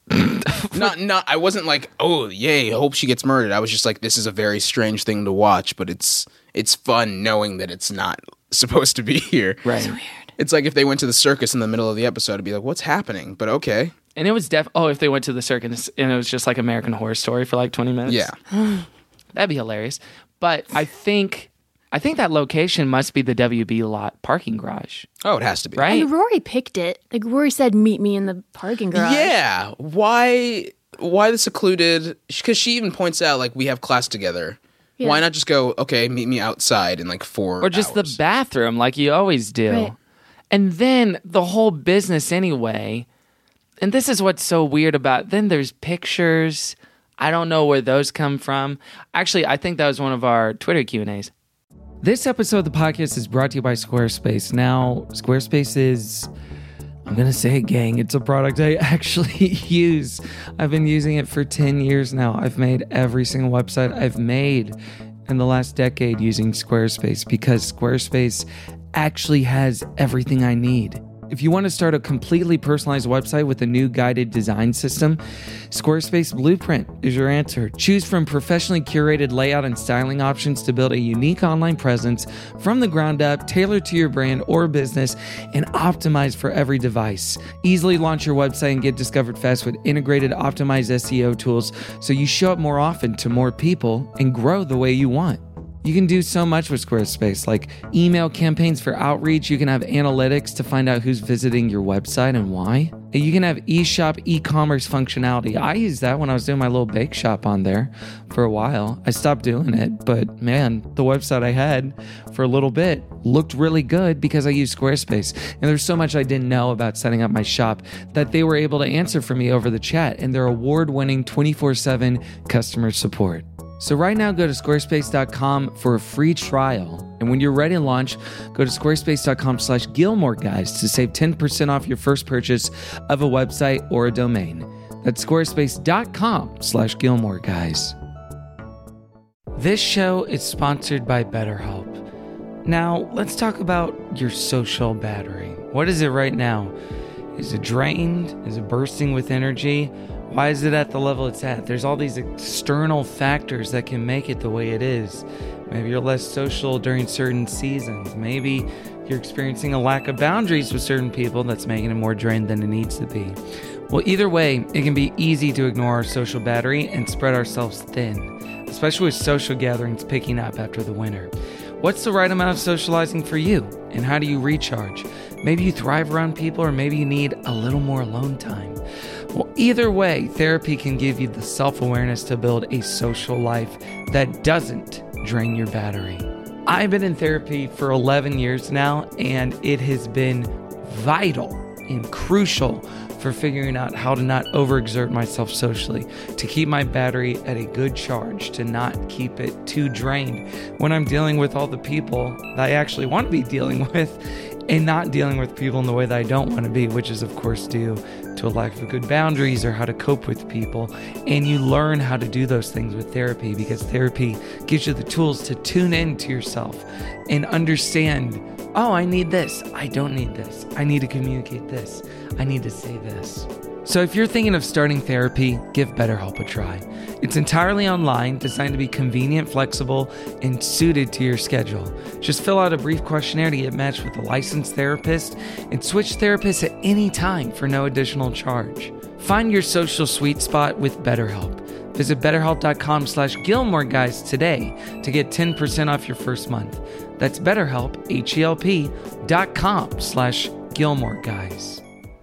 not, not. I wasn't like, oh, yay, I hope she gets murdered. I was just like, this is a very strange thing to watch, but it's it's fun knowing that it's not supposed to be here. right. It's like if they went to the circus in the middle of the episode, it'd be like, what's happening? But okay. And it was def. Oh, if they went to the circus and it was just like American Horror Story for like twenty minutes. Yeah. That'd be hilarious. But I think I think that location must be the W B lot parking garage, Oh, it has to be. right? And Rory picked it. Like Rory said, meet me in the parking garage. Yeah. Why? Why the secluded? Because she even points out like we have class together. Yeah. Why not just go? Okay, meet me outside in like four. Or just hours. the bathroom, like you always do. Right. And then the whole business anyway. And this is what's so weird about. Then there's pictures. I don't know where those come from. Actually, I think that was one of our Twitter Q and A's. This episode of the podcast is brought to you by Squarespace. Now, Squarespace is, I'm going to say it, gang, it's a product I actually use. I've been using it for ten years now. I've made every single website I've made in the last decade using Squarespace because Squarespace actually has everything I need. If you want to start a completely personalized website with a new guided design system, Squarespace Blueprint is your answer. Choose from professionally curated layout and styling options to build a unique online presence from the ground up, tailored to your brand or business, and optimized for every device. Easily launch your website and get discovered fast with integrated optimized S E O tools so you show up more often to more people and grow the way you want. You can do so much with Squarespace, like email campaigns for outreach. You can have analytics to find out who's visiting your website and why. You can have eShop e-commerce functionality. I used that when I was doing my little bake shop on there for a while. I stopped doing it, but man, the website I had for a little bit looked really good because I used Squarespace. And there's so much I didn't know about setting up my shop that they were able to answer for me over the chat and their award-winning twenty-four seven customer support. So right now, go to squarespace dot com for a free trial. And when you're ready to launch, go to squarespace dot com slash Gilmore Guys to save ten percent off your first purchase of a website or a domain. That's squarespace dot com slash Gilmore Guys. This show is sponsored by BetterHelp. Now, let's talk about your social battery. What is it right now? Is it drained? Is it bursting with energy? Why is it at the level it's at? There's all these external factors that can make it the way it is. Maybe you're less social during certain seasons. Maybe you're experiencing a lack of boundaries with certain people that's making it more drained than it needs to be. Well, either way, it can be easy to ignore our social battery and spread ourselves thin, especially with social gatherings picking up after the winter. What's the right amount of socializing for you, and how do you recharge? Maybe you thrive around people, or maybe you need a little more alone time. Well, either way, therapy can give you the self-awareness to build a social life that doesn't drain your battery. I've been in therapy for eleven years now, and it has been vital and crucial for figuring out how to not overexert myself socially, to keep my battery at a good charge, to not keep it too drained when I'm dealing with all the people that I actually want to be dealing with, and not dealing with people in the way that I don't want to be, which is of course due to a lack of good boundaries or how to cope with people. And you learn how to do those things with therapy, because therapy gives you the tools to tune in to yourself and understand, oh, I need this. I don't need this. I need to communicate this. I need to say this. So if you're thinking of starting therapy, give BetterHelp a try. It's entirely online, designed to be convenient, flexible, and suited to your schedule. Just fill out a brief questionnaire to get matched with a licensed therapist and switch therapists at any time for no additional charge. Find your social sweet spot with BetterHelp. Visit betterhelp.com slash Gilmore Guys today to get ten percent off your first month. That's BetterHelp, H-E-L-P dot com slash Gilmore Guys.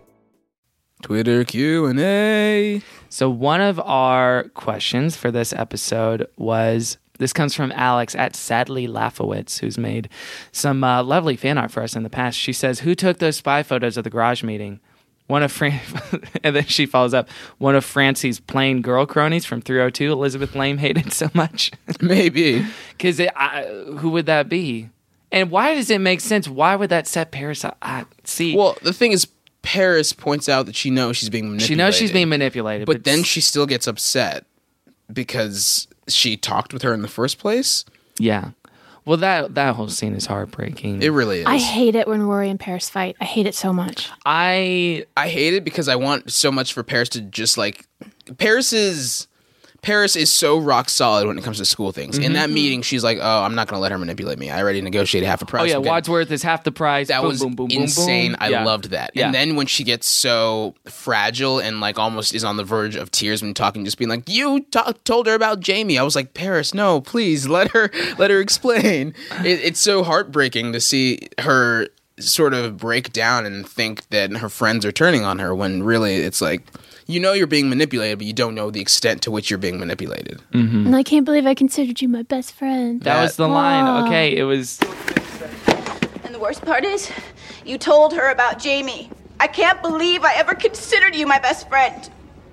Twitter Q and A. So one of our questions for this episode was, this comes from Alex at Sadly Lafowitz, who's made some uh, lovely fan art for us in the past. She says, who took those spy photos of the garage meeting? One of Fran- and then she follows up, one of Francie's plain girl cronies from three oh two Elizabeth Lame hated so much. Maybe. Because who would that be? And why does it make sense? Why would that set Paris up? I see. Well, the thing is, Paris points out that she knows she's being manipulated. She knows she's being manipulated. But, but then she still gets upset because she talked with her in the first place. Yeah. Well, that that whole scene is heartbreaking. It really is. I hate it when Rory and Paris fight. I hate it so much. I I hate it because I want so much for Paris to just like... Paris is... Paris is so rock solid when it comes to school things. Mm-hmm. In that meeting, she's like, oh, I'm not going to let her manipulate me. I already negotiated half a price. Oh, yeah, okay. Wadsworth is half the price. That boom, was boom, boom, insane. Boom, boom. I yeah. loved that. Yeah. And then when she gets so fragile and like almost is on the verge of tears when talking, just being like, you t- told her about Jamie. I was like, Paris, no, please let her let her explain. It, it's so heartbreaking to see her sort of break down and think that her friends are turning on her when really it's like, you know you're being manipulated, but you don't know the extent to which you're being manipulated. Mm-hmm. And I can't believe I considered you my best friend. That, that was the line. Aww. Okay, it was... And the worst part is, you told her about Jamie. I can't believe I ever considered you my best friend.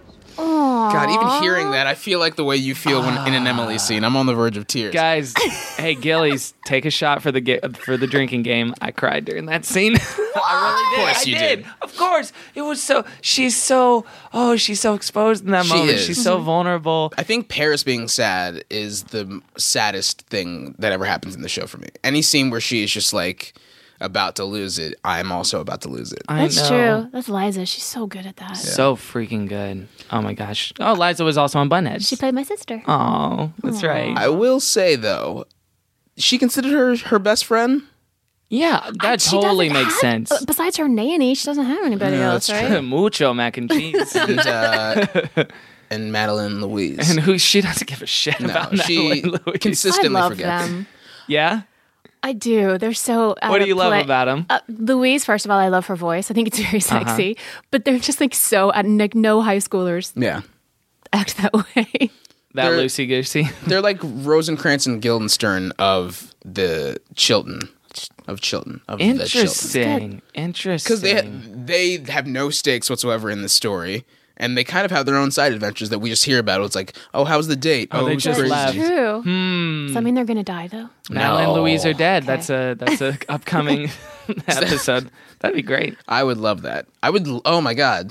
Aww. God, even hearing that, I feel like the way you feel when in an Emily scene. I'm on the verge of tears. Guys, hey, Gillies, take a shot for the ga- for the drinking game. I cried during that scene. I really did. Of course I you did. did. Of course. It was so... She's so... Oh, she's so exposed in that She moment. is. She's so vulnerable. I think Paris being sad is the saddest thing that ever happens in the show for me. Any scene where she is just like... about to lose it, I'm also about to lose it. I That's know. true. That's Liza. She's so good at that. Yeah. So freaking good. Oh my gosh. Oh, Liza was also on Bunheads. She played my sister. Oh, that's Aww. right. I will say though, she considered her her best friend. Yeah, that she totally doesn't makes have- sense. Besides her nanny, she doesn't have anybody Yeah, else, that's right? true. Mucho mac and cheese. and, uh, and Madeline Louise. And who she doesn't give a shit no, about she Madeline Louise. consistently I love forgets. them. Yeah? I do. They're so out What do of you love play. about them? Uh, Louise, first of all, I love her voice. I think it's very sexy. Uh-huh. But they're just like so, uh, like no high schoolers Yeah. act that way. That They're- loosey goosey. They're like Rosencrantz and Guildenstern of the Chilton. Of Chilton. Of the Chilton. Interesting. Interesting. Because they ha- they have no stakes whatsoever in the story, and they kind of have their own side adventures that we just hear about. It's like, oh, how's the date? Oh, Oh, they it was just crazy. left. True. Hmm. Does that mean they're going to die, though? Madeline No. and Louise are dead. Okay. That's a that's a upcoming episode. That'd be great. I would love that. I would. Oh my god.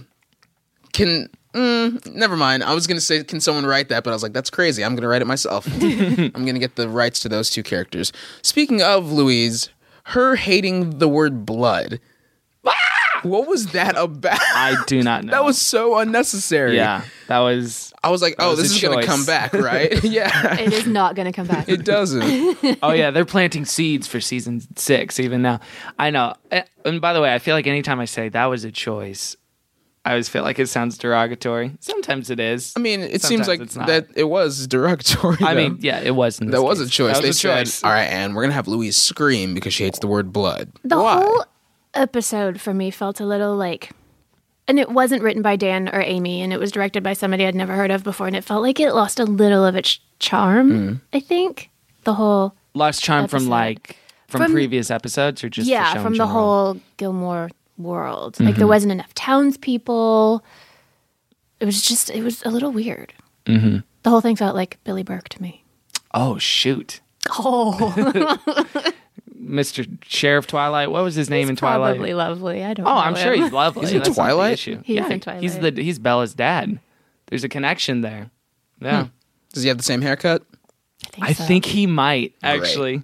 Can mm, never mind. I was gonna say, can someone write that? But I was like, that's crazy. I'm gonna write it myself. I'm gonna get the rights to those two characters. Speaking of Louise, her hating the word blood. What was that about? I do not know. That was so unnecessary. Yeah, that was. I was like, oh, was this a is gonna choice. come back, right? Yeah. It is not going to come back. It doesn't. Oh yeah, they're planting seeds for season six even now. I know. And by the way, I feel like anytime I say that was a choice, I always feel like it sounds derogatory. Sometimes it is. I mean, it Sometimes seems like it's not. that it was derogatory. I though. mean, yeah, it was. In this that was case. a choice. That They was a said, choice. "All right, Anne, we're gonna have Louise scream because she hates the word blood." The Why? whole episode for me felt a little like, and it wasn't written by Dan or Amy, and it was directed by somebody I'd never heard of before, and it felt like it lost a little of its charm. Mm. I think the whole Lost charm from episode. like from, From- previous episodes, or just yeah the show from in the general? whole Gilmore world. Like Mm-hmm. there wasn't enough townspeople. It was just it was a little weird. Mm-hmm. The whole thing felt like Billy Burke to me. Oh shoot, Oh, Mister Sheriff Twilight. What was his name in Twilight? probably lovely. I don't. Oh, know I'm sure him. he's lovely. He's in That's not the Twilight? issue. He is yeah, in Twilight. He's the he's Bella's dad. There's a connection there. Yeah, Does he have the same haircut? I think, I so. think he might actually.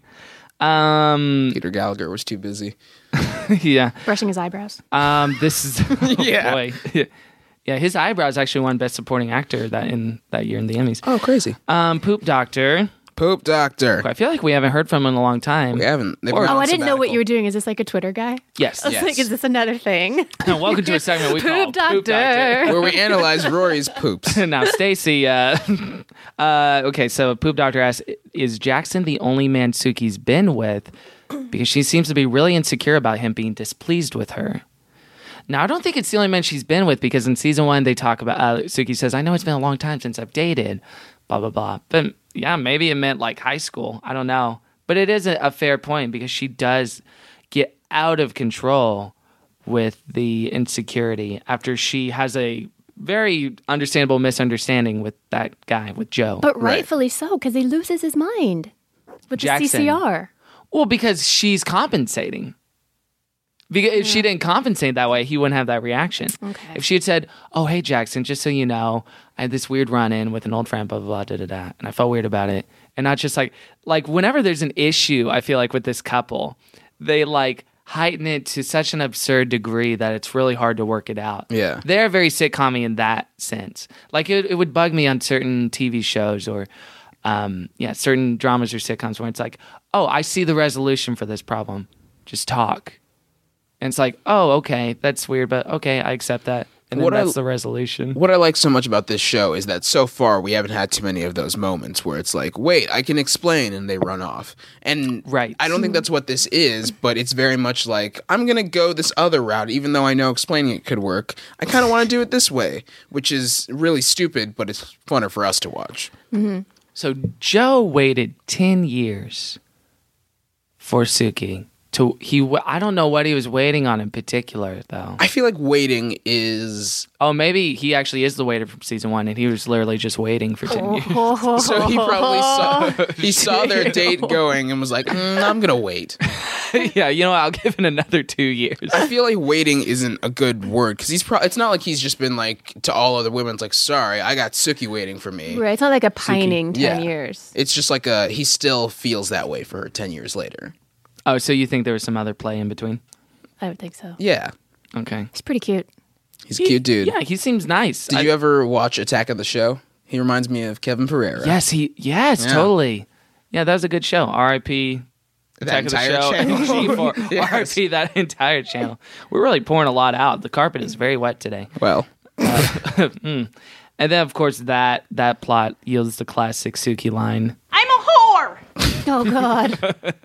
Um, Peter Gallagher was too busy. yeah. brushing his eyebrows. Um, this is oh Yeah. boy. Yeah, his eyebrows actually won Best Supporting Actor that in that year in the Emmys. Oh, crazy! Um, Poop Doctor. Poop Doctor. I feel like we haven't heard from him in a long time. We haven't. They've Or- gone Oh, on I didn't know what sabbatical. you were doing. Is this like a Twitter guy? Yes. I was Yes. like, is this another thing? Welcome to a segment we call Poop Doctor. Where we analyze Rory's poops. Now, Stacy. Uh, uh, okay, so Poop Doctor asks, is Jackson the only man Suki's been with? Because she seems to be really insecure about him being displeased with her. Now, I don't think it's the only man she's been with, because in season one they talk about uh, Suki says, "I know it's been a long time since I've dated," blah blah blah. But yeah, maybe it meant like high school. I don't know. But it is a, a fair point, because she does get out of control with the insecurity after she has a very understandable misunderstanding with that guy, with Joe. But rightfully so, because he loses his mind with Jackson. the C C R. Well, because she's compensating. Because if she didn't compensate that way, he wouldn't have that reaction. Okay. If she had said, "Oh, hey, Jackson, just so you know, I had this weird run-in with an old friend, blah, blah, blah, da, da, da, and I felt weird about it." And not just like, like whenever there's an issue, I feel like with this couple, they like heighten it to such an absurd degree that it's really hard to work it out. Yeah. They're very sitcom-y in that sense. Like it, it would bug me on certain T V shows or um, yeah, certain dramas or sitcoms where it's like, "Oh, I see the resolution for this problem. Just talk." And it's like, "Oh, okay, that's weird, but okay, I accept that." And then What I- that's the resolution. What I like so much about this show is that so far we haven't had too many of those moments where it's like, wait, I can explain, and they run off. And Right. I don't think that's what this is, but it's very much like, I'm going to go this other route, even though I know explaining it could work. I kind of want to do it this way, which is really stupid, but it's funner for us to watch. So Joe waited ten years for Suki to he. w- I don't know what he was waiting on in particular, though. I feel like waiting is... Oh, maybe he actually is the waiter from season one, and he was literally just waiting for ten years. So he probably saw he saw their date going and was like, mm, I'm gonna wait. Yeah, you know, I'll give it another two years. I feel like waiting isn't a good word because he's pro- it's not like he's just been like to all other women. It's like, sorry, I got Suki waiting for me. Right. It's not like a pining ten Yeah. years. It's just like a he still feels that way for her ten years later. Oh, so you think there was some other play in between? I would think so. Yeah, Okay. He's pretty cute. he's a cute dude. Yeah, he seems nice. Did I- you ever watch Attack of the Show? He reminds me of Kevin Pereira. Yes, he. Yes, Yeah. totally. Yeah, that was a good show. R I P That Attack of the entire Show. channel. and G four. Yes. R I P that entire channel. We're really pouring a lot out. The carpet is very wet today. Well, And then, of course, that that plot yields the classic Suki line. I'm a whore! Oh God.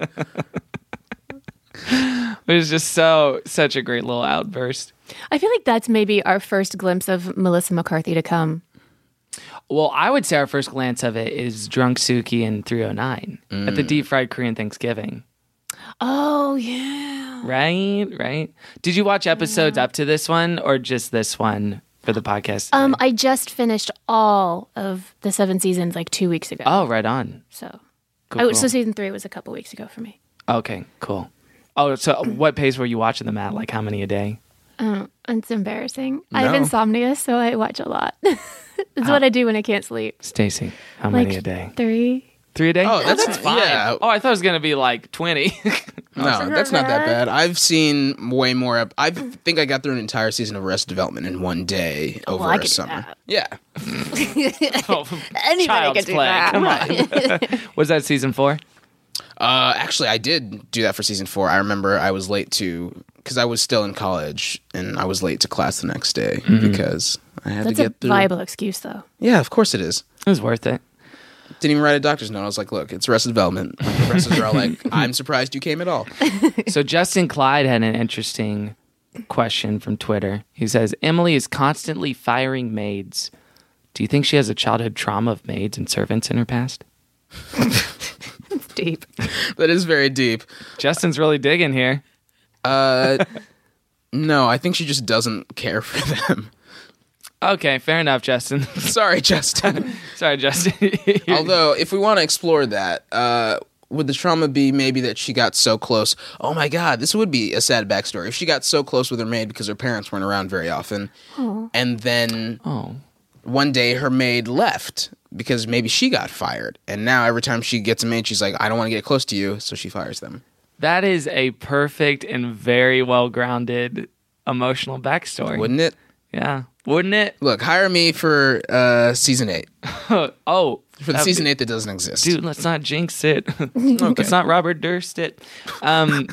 It was just so such a great little outburst. I feel like that's maybe our first glimpse of Melissa McCarthy to come. Well, I would say our first glance of it is Drunk Suki in three oh nine at the Deep Fried Korean Thanksgiving. Oh yeah. Right, right. Did you watch episodes up to this one or just this one for the podcast? Um, I just finished all of the seven seasons like two weeks ago. oh, right on. So, Cool, oh, cool. so season three was a couple weeks ago for me. Okay, cool. Oh, so what pace were you watching them at? Like how many a day? Oh, it's embarrassing. I have No. insomnia, so I watch a lot. It's what I do when I can't sleep. Stacy, how Like many a day? three. Three a day? Oh, that's- fine. yeah. Oh, I thought it was gonna be like twenty. no, that's not that bad. I've seen way more. Ep- I think I got through an entire season of Arrested Development in one day over well, I a could do summer. that. Yeah, oh, Anybody child's can do play. that. Come on. Was that season four? Uh, actually, I did do that for season four. I remember I was late to because I was still in college and I was late to class the next day mm-hmm. because I had That's to get a through. viable excuse, though. Yeah, of course it is. It was worth it. Didn't even write a doctor's note. I was like, look, it's Arrested Development. Like, the rest are all like, I'm surprised you came at all. So Justin Clyde had an interesting question from Twitter. He says, Emily is constantly firing maids. Do you think she has a childhood trauma of maids and servants in her past? That's deep. That is very deep. Justin's really digging here. Uh, no, I think she just doesn't care for them. Okay, fair enough, Justin. Sorry, Justin. Sorry, Justin. Although, if we want to explore that, uh, would the trauma be maybe that she got so close? Oh my God, this would be a sad backstory. If she got so close with her maid because her parents weren't around very often, Aww. and then oh. one day her maid left because maybe she got fired, and now every time she gets a maid, she's like, I don't want to get close to you, so she fires them. That is a perfect and very well-grounded emotional backstory. Wouldn't it? Yeah. Wouldn't it? Look, hire me for uh, season eight. oh. For the season eight that doesn't exist. Dude, let's not jinx it. Okay. Let's not Robert Durst it. Um,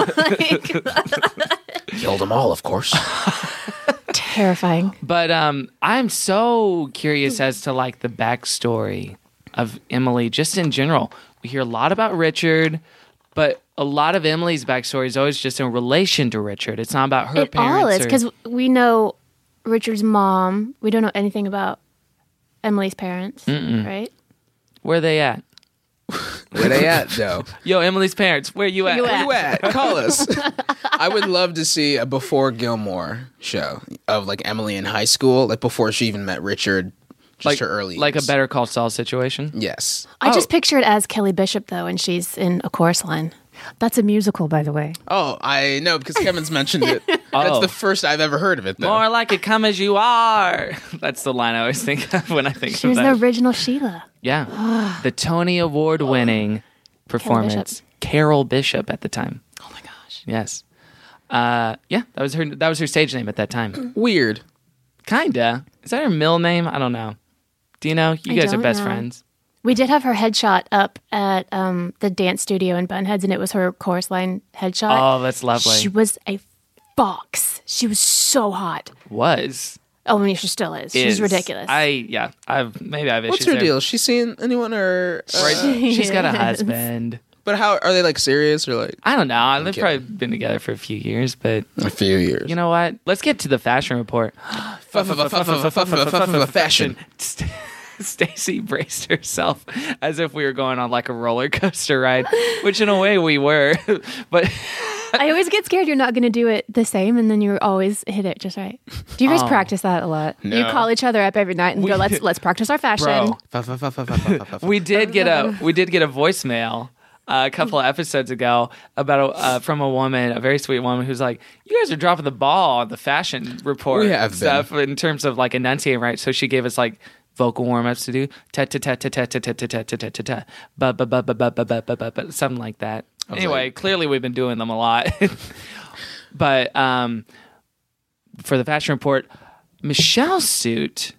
Killed them all, of course. Terrifying. But um, I'm so curious as to like the backstory of Emily, just in general. We hear a lot about Richard, but a lot of Emily's backstory is always just in relation to Richard. It's not about her it parents. All is because we know Richard's mom. We don't know anything about Emily's parents, Mm-mm. right? Where are they at? Where they at, though? Yo, Emily's parents, where you at? You Where at? you at? Call us. I would love to see a before Gilmore show of like Emily in high school, like before she even met Richard, just like her early Like years. a Better Call Saul situation? Yes. I Oh. just picture it as Kelly Bishop, though, and she's in a chorus line. That's a musical, by the way. Oh, I know because Kevin's mentioned it. Oh. That's the first I've ever heard of it, though. More like it come as you are. That's the line I always think of when I think She of was that. the original Sheila. Yeah. The Tony Award winning performance. Carol Bishop at the time. Oh my gosh. Yes. Uh, yeah, that was her that was her stage name at that time. Weird. Kinda. Is that her middle name? I don't know. Do you know? You I guys are don't best know. friends. We did have her headshot up at um, the dance studio in Bunheads, and it was her chorus line headshot. Oh, that's lovely. She was a fox. She was so hot. Was. Oh, I mean, she still is. She's Is. ridiculous. I yeah. I've maybe I have issues. What's her there. deal? Is she seeing anyone or? Uh, Right. She's got a Yes. husband. But how are they like serious or like I don't know. They've Okay. probably been together for a few years, but a few years? you know what? Let's get to the fashion report. Fashion. Stacy braced herself as if we were going on like a roller coaster ride, which in a way we were. But I always get scared you're not going to do it the same, and then you always hit it just right. Do you guys Oh. practice that a lot? No. You call each other up every night and We- go, "Let's let's practice our fashion." Bro, we did get a we did get a voicemail uh, a couple of episodes ago about a, uh, from a woman, a very sweet woman, who's like, "You guys are dropping the ball on the fashion report We have stuff in terms of like enunciating right." So she gave us like vocal warm ups to do, ta ta ta ta ta ta ta ta ta ta ta ta ta, ba ba ba ba ba ba ba ba ba, something like that. Anyway, like- clearly we've been doing them a lot, but um, for the fashion report, Michelle's suit.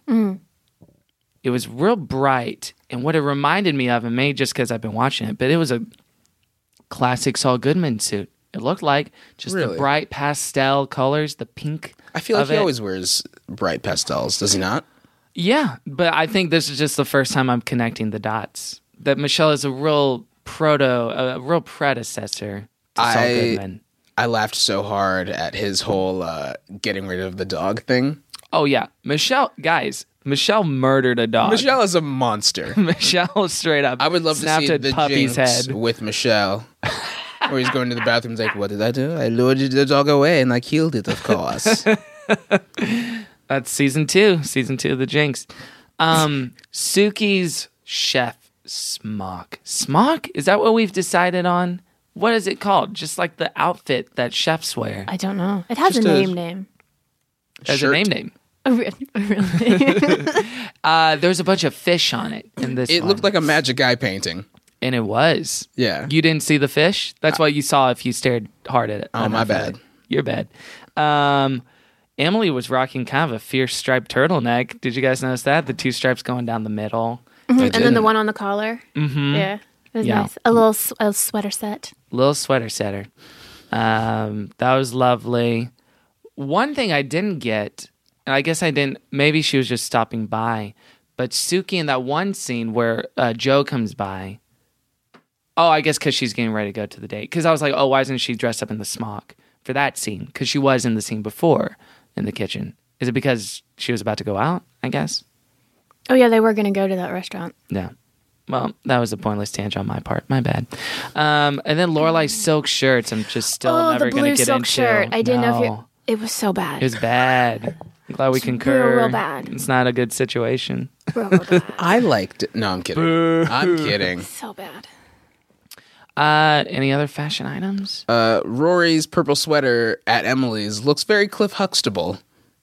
It was real bright, and what it reminded me of, and maybe just because I've been watching it, but it was a classic Saul Goodman suit. It looked like just Really? the bright pastel colors, the pink. I feel like of he it. always wears bright pastels, does he not? Yeah, but I think this is just the first time I'm connecting the dots. That Michelle is a real proto, a real predecessor to Saul I- Goodman. I laughed so hard at his whole uh, getting rid of the dog thing. Oh yeah, Michelle, guys, Michelle murdered a dog. Michelle is a monster. Michelle straight up. I would love to snapped see a the puppy's Jinx head. with Michelle, where he's going to the bathroom. He's like, "What did I do? I lured the dog away and I killed it, of course." That's season two. Season two of the Jinx. Um, Suki's chef smock. Smock? Is that what we've decided on? What is it called? Just like the outfit that chefs wear. I don't know. It has Just a a- name name. As Shirt. a name name. Oh, re- really? Uh, there's a bunch of fish on it in this It one. looked like a Magic Eye painting. And it was. Yeah. You didn't see the fish? That's what you saw if you stared hard at it. Oh, my enough at bad. it. You're bad. Um, Emily was rocking kind of a fierce striped turtleneck. Did you guys notice that? The two stripes going down the middle. Mhm. And then didn't. the one on the collar. Mm-hmm. Yeah. It was Yeah. nice. A little s- a sweater set. Little sweater setter. Um, that was lovely. One thing I didn't get, and I guess I didn't, maybe she was just stopping by, but Suki in that one scene where uh, Joe comes by, oh, I guess because she's getting ready to go to the date. Because I was like, oh, why isn't she dressed up in the smock for that scene? Because she was in the scene before in the kitchen. Is it because she was about to go out, I guess? Oh yeah, they were going to go to that restaurant. Yeah. Well, that was a pointless tangent on my part. My bad. Um, and then Lorelai's silk shirts. I'm just still oh, never the going blue to get silk into. shirt. I didn't know if No. you. It was so bad. It was bad. I'm glad we concur. real, real bad. It's not a good situation. Real, real bad. I liked it. No, I'm kidding. I'm kidding. So bad. Uh, any other fashion items? Uh, Rory's purple sweater at Emily's looks very Cliff Huxtable.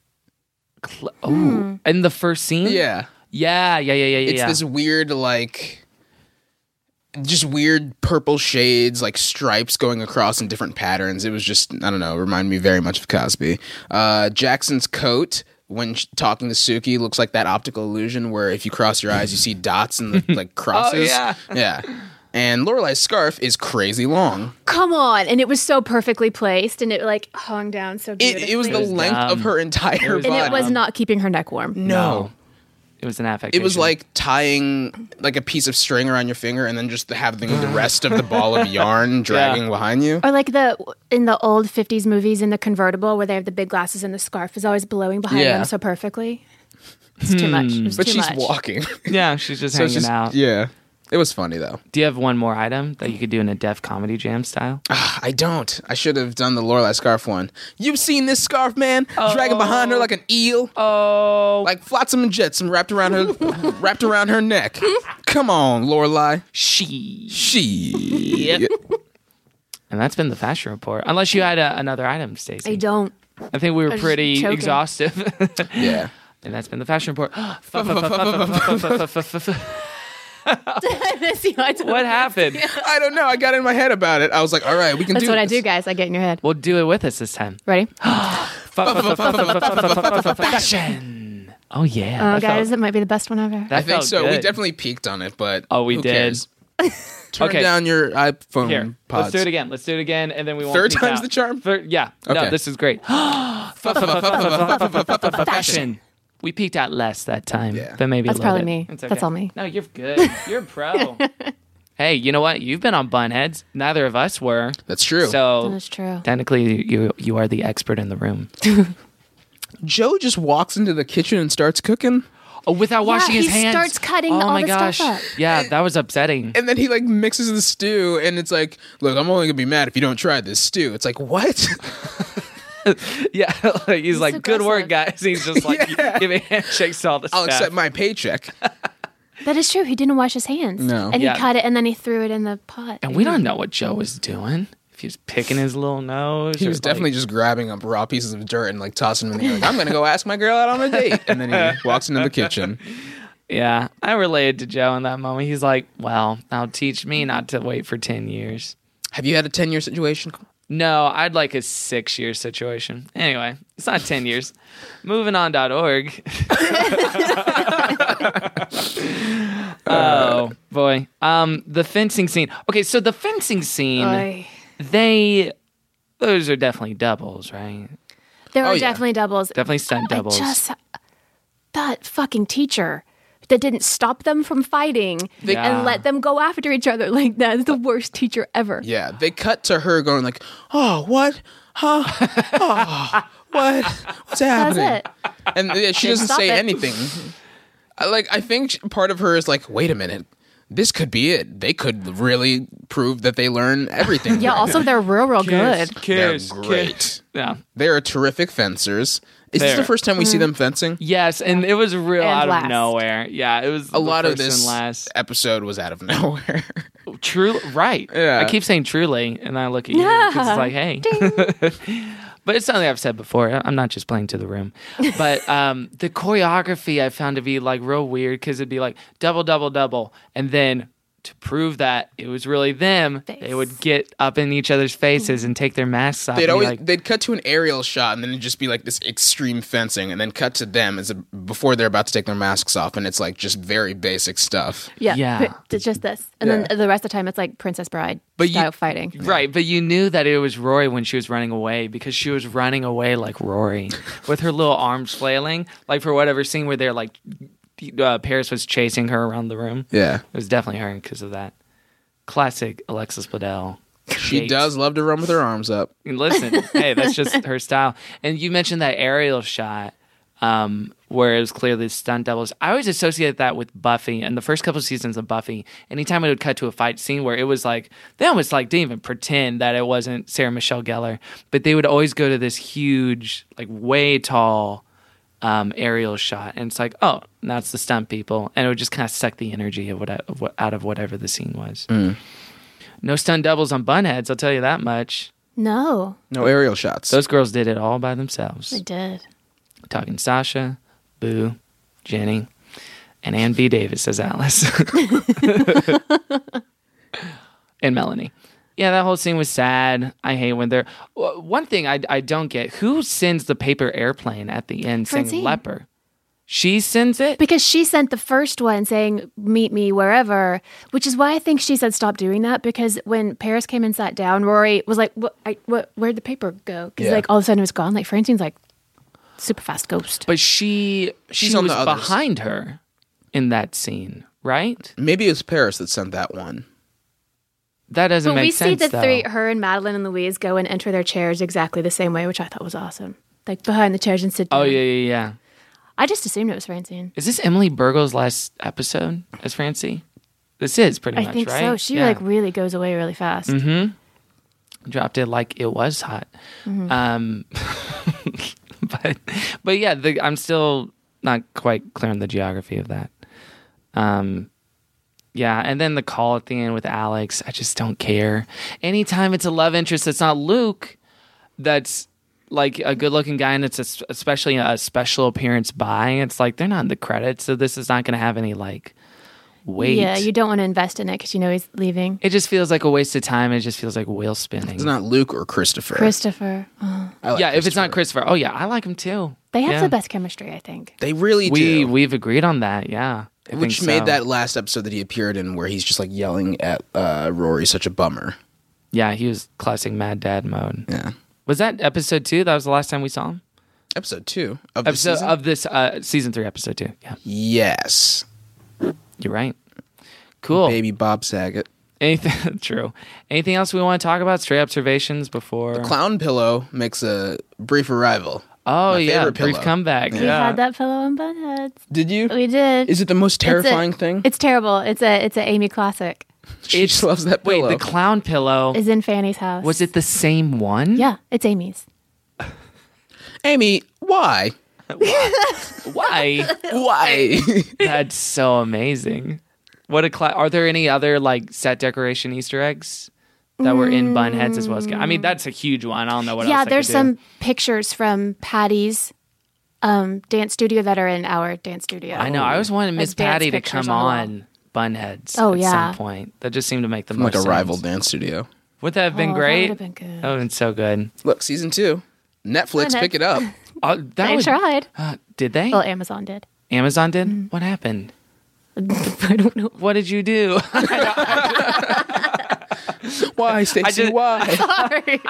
Cl- oh, in the first scene? Yeah. Yeah, yeah, yeah, yeah, yeah. It's this weird, like, just weird purple shades, like stripes going across in different patterns. It was just, I don't know, reminded me very much of Cosby. Uh, Jackson's coat, when sh- talking to Suki, looks like that optical illusion where if you cross your eyes, you see dots and the, like, crosses. Oh, yeah. Yeah. And Lorelai's scarf is crazy long. Come on, and it was so perfectly placed, and it like hung down so It, beautifully. it was the was length dumb. of her entire was body. and it was not keeping her neck warm. No. It was an affectation. It was like tying like a piece of string around your finger and then just having the rest of the ball of yarn dragging behind you. Or like the in the old fifties movies in the convertible where they have the big glasses and the scarf is always blowing behind Yeah. them so perfectly. It's too much. It was But too she's much. walking. Yeah, she's just So it's hanging just- out. Yeah. It was funny though. Do you have one more item that you could do in a Def Comedy Jam style? I don't. I should have done the Lorelai scarf one. You've seen this scarf, man? Dragging behind her like an eel. Oh, Like flotsam and jetsam wrapped around her wrapped around her neck. Come on, Lorelai. she. She. Yep. And that's been the fashion report. Unless you had a, another item, Stacey. I don't. I think we were was pretty choking. exhaustive. Yeah. And that's been the fashion report. I miss you. I don't- What happened? I don't know. I got in my head about it. I was like, all right, we can That's do what I this. do, guys. I get in your head. We'll do it with us this time. Ready? Fashion. Oh yeah. Oh, That guys, felt- it might be the best one ever. that I think felt so. We good. definitely peaked on it, but Oh, we who did. cares? Turn Okay. down your iPhone Here, pods. let's do it again. Let's do it again, and then we won't. Third peek time's out. the charm? Third, yeah. No, Okay. this is great. Fashion. We peaked out less that time, Yeah. but maybe a That's little probably bit. me. It's That's all me. No, you're good. You're a pro. Hey, you know what? You've been on Bunheads. Neither of us were. That's true. So That's true. technically, you you are the expert in the room. Joe just walks into the kitchen and starts cooking. Oh, without washing he his hands. starts cutting oh all my the gosh. stuff up. Yeah, that was upsetting. And then he like mixes the stew and it's like, look, I'm only gonna be mad if you don't try this stew. It's like, what? Yeah, like, he's like, good work, aggressive. guys. He's just like Yeah. giving handshakes to all the I'll staff. accept my paycheck. That is true. He didn't wash his hands. No. And Yeah. he cut it and then he threw it in the pot. And we don't know what Joe was doing. If he was picking his little nose. He or, was like- definitely just grabbing up raw pieces of dirt and like tossing them in the air. Like, I'm gonna go ask my girl out on a date. And then he walks into the kitchen. Yeah, I related to Joe in that moment. He's like, well, now teach me not to wait for ten years. Have you had a ten year situation? No, I'd like a six year situation. Anyway, it's not ten years. Moving on dot org. Oh, boy. Um, the fencing scene. Okay, so the fencing scene, Oy. they, those are definitely doubles, right? There Oh, were yeah. definitely doubles. Definitely stunt doubles. I just that fucking teacher that didn't stop them from fighting Yeah. and let them go after each other like that is the worst teacher ever. Yeah. They cut to her going like, oh, what? Huh? Oh, what? What's happening? That's it. And yeah, she Didn't doesn't stop say it. anything. I, like I think sh- part of her is like, wait a minute, this could be it. They could really prove that they learn everything. Yeah, also they're real, real good. They're great. Yeah. They're terrific fencers. Is this They're- the first time we see them fencing? Yes, and it was real And out of last. nowhere. Yeah, it was A lot of first this and last. episode was out of nowhere. True, right? Yeah. I keep saying truly, and I look at you because it's like, hey. But it's something I've said before. I'm not just playing to the room. But um, the choreography I found to be like real weird because it'd be like double, double, double, and then to prove that it was really them, Face. they would get up in each other's faces and take their masks off. They'd always like, they'd cut to an aerial shot, and then it'd just be like this extreme fencing, and then cut to them as a, before they're about to take their masks off, and it's like just very basic stuff. Yeah, yeah. It's just this, and Yeah. then the rest of the time it's like Princess Bride But style you- fighting. Right, but you knew that it was Rory when she was running away because she was running away like Rory with her little arms flailing, like for whatever scene where they're like uh, Paris was chasing her around the room. Yeah. It was definitely her because of that. Classic Alexis Bledel. She Gate. does love to run with her arms up. And listen, hey, that's just her style. And you mentioned that aerial shot um, where it was clearly stunt doubles. I always associate that with Buffy. And the first couple of seasons of Buffy, anytime it would cut to a fight scene where it was like, they almost like didn't even pretend that it wasn't Sarah Michelle Gellar, but they would always go to this huge, like way tall um, aerial shot. And it's like, oh, that's the stunt people. And it would just kind of suck the energy of what, of what, out of whatever the scene was. Mm. No stunt doubles on Bunheads, I'll tell you that much. No, No aerial shots. Those girls did it all by themselves. they did. Talking Sasha, Boo, Jenny, and Ann B. Davis as Alice. And Melanie. Yeah, that whole scene was sad. I hate when they're... w- One thing I, I don't get, who sends the paper airplane at the end saying Francine. leper? She sends it? Because she sent the first one saying, meet me wherever, which is why I think she said stop doing that, because when Paris came and sat down, Rory was like, what, I, what, where'd the paper go? Because Yeah. like all of a sudden it was gone. Like Francine's like super fast ghost. But she, she She's on was the others. behind her in that scene, right? Maybe it was Paris that sent that one. That doesn't But make we sense, see the though. three, her and Madeline and Louise, go and enter their chairs exactly the same way, which I thought was awesome. Like behind the chairs and sit down. Oh, yeah, yeah, yeah. I just assumed it was Francine. Is this Emily Burgo's last episode as Francie? This is pretty I much, think right? so. She Yeah. like really goes away really fast. Mm-hmm. Dropped it like it was hot. Mhm. Um, but but yeah, the, I'm still not quite clear on the geography of that. Um, yeah, and then the call at the end with Alex, I just don't care. Anytime it's a love interest that's not Luke, that's like a good-looking guy, and it's a, especially a special appearance by, it's like they're not in the credits, so this is not going to have any like weight. Yeah, you don't want to invest in it because you know he's leaving. It just feels like a waste of time. It just feels like wheel spinning. It's not Luke or Christopher. Christopher. Oh. I like yeah, if it's not Christopher, oh yeah, I like him too. They have Yeah. the best chemistry, I think. They really we do. we've agreed on that. Yeah, I Which think made so. that last episode that he appeared in where he's just like yelling at uh, Rory such a bummer. Yeah, he was classic Mad Dad mode. Yeah. Was that episode two? That was the last time we saw him. Episode two of the Episode season? of this uh, season three, episode two. Yeah, Yes. you're right. Cool. Baby Bob Saget. Anything true? Anything else we want to talk about? Stray observations before. The clown pillow makes a brief arrival. oh My yeah, favorite brief pillow. comeback. We Yeah. had that pillow on Bunheads. Did you? We did. Is it the most It's a- terrifying thing? It's terrible. It's a it's a Amy classic. She just loves that Wait, pillow. the clown pillow. Is in Fanny's house. Was it the same one? Yeah, it's Amy's. Amy, why? Why? Why? That's so amazing. What a cla- Are there any other like set decoration Easter eggs that were in Bunheads as well as? I mean, that's a huge one. I don't know what yeah, else. I there's could some do. pictures from Patty's um, dance studio that are in our dance studio. I know. I always wanted Miss As dance Patty to pictures come on the on Bunheads Oh, at yeah. some point. That just seemed to make the From most like a sense. rival dance studio. Would that have been Oh, that great? would've been good. That would have been so good. Look, season two. Netflix, Net- pick it up. Oh, that They would, tried. Uh, did they? Well, Amazon did. Amazon did? Mm. What happened? I don't know. What did you do? Why, Stacey? just- Why? Sorry.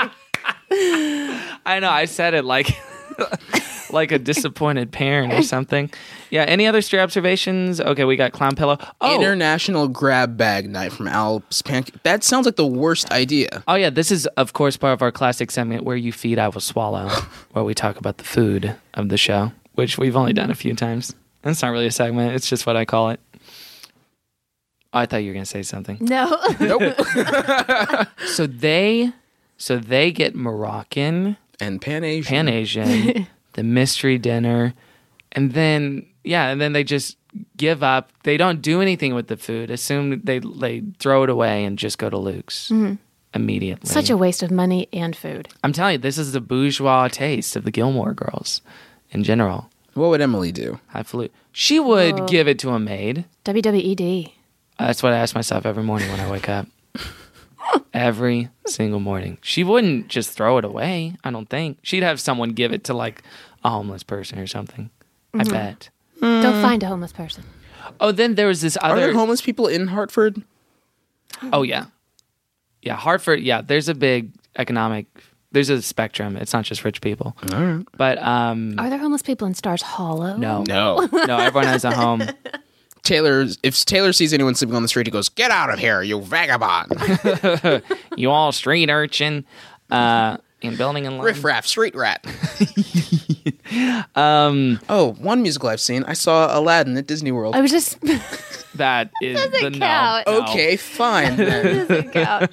I know. I said it like like a disappointed parent or something. Yeah. Any other stray observations? Okay, we got clown pillow. Oh, International grab bag night from Alps Pancake. That sounds like the worst idea. oh yeah. This is of course part of our classic segment where you feed, I will swallow, where we talk about the food of the show, which we've only done a few times. It's not really a segment. It's just what I call it. Oh, I thought you were gonna say something. No. Nope. So they, so they get Moroccan, And Pan Asian. Pan Asian, the mystery dinner, and then yeah, and then they just give up. They don't do anything with the food. Assume they they throw it away and just go to Luke's immediately. Such a waste of money and food. I'm telling you, this is the bourgeois taste of the Gilmore Girls in general. What would Emily do? Highfalutin. She would Oh. give it to a maid. W W E D. That's what I ask myself every morning when I wake up. Every single morning. She wouldn't just throw it away, I don't think. She'd have someone give it to like a homeless person or something. Mhm. I bet. Don't find a homeless person. Oh, then there was this Are other there homeless people in Hartford? Oh yeah. Yeah, Hartford, yeah, there's a big economic there's a spectrum. It's not just rich people. All right. But um Are there homeless people in Stars Hollow? no. No. No, everyone has a home. Taylor, if Taylor sees anyone sleeping on the street, he goes, "Get out of here, you vagabond!" You all street urchin. Uh in building and line. Riff raff, street rat. Um Oh, one musical I've seen. I saw Aladdin at Disney World. I was just. that is the no. count. no. Okay, fine. Then. doesn't count.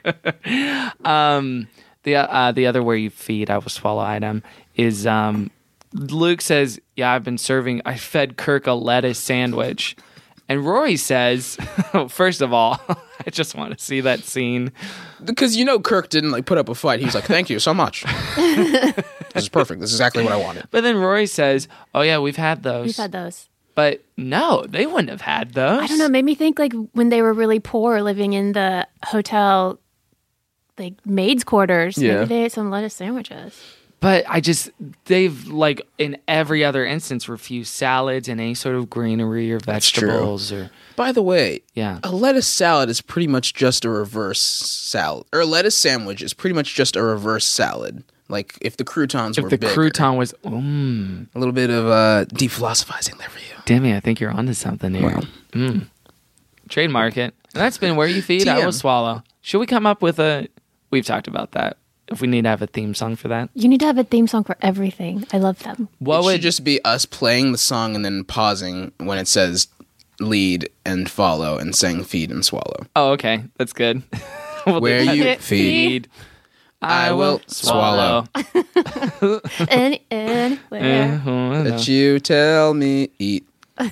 Um, the uh, the other where you feed, I will swallow item is um, Luke says, "Yeah, I've been serving. I fed Kirk a lettuce sandwich," and Rory says, "First of all, I just want to see that scene Because you know Kirk didn't like put up a fight. He was like, "Thank you so much. This is perfect. This is exactly what I wanted." But then Rory says, "Oh yeah, we've had those." We've had those. But no, they wouldn't have had those. I don't know. It made me think like when they were really poor, living in the hotel, like maids' quarters. Yeah. Maybe they ate some lettuce sandwiches. But I just, they've, like, in every other instance, refused salads and any sort of greenery or That's true. vegetables. Or By the way, Yeah. a lettuce salad is pretty much just a reverse salad. Or a lettuce sandwich is pretty much just a reverse salad. Like, if the croutons If were the bigger. crouton was, mm, A little bit of uh, deep philosophizing there for you. Demi, I think you're onto something here. Wow. Mm. Trademark it. And that's been Where You Feed, I T M. Will Swallow. Should we come up with a, we've talked about that. If we need to have a theme song for that. You need to have a theme song for everything. I love them. What it would should just be us playing the song and then pausing when it says lead and follow and saying feed and swallow. Oh, okay. That's good. We'll do Where that. you feed, I will swallow. Any, anywhere. Uh, That you tell me eat.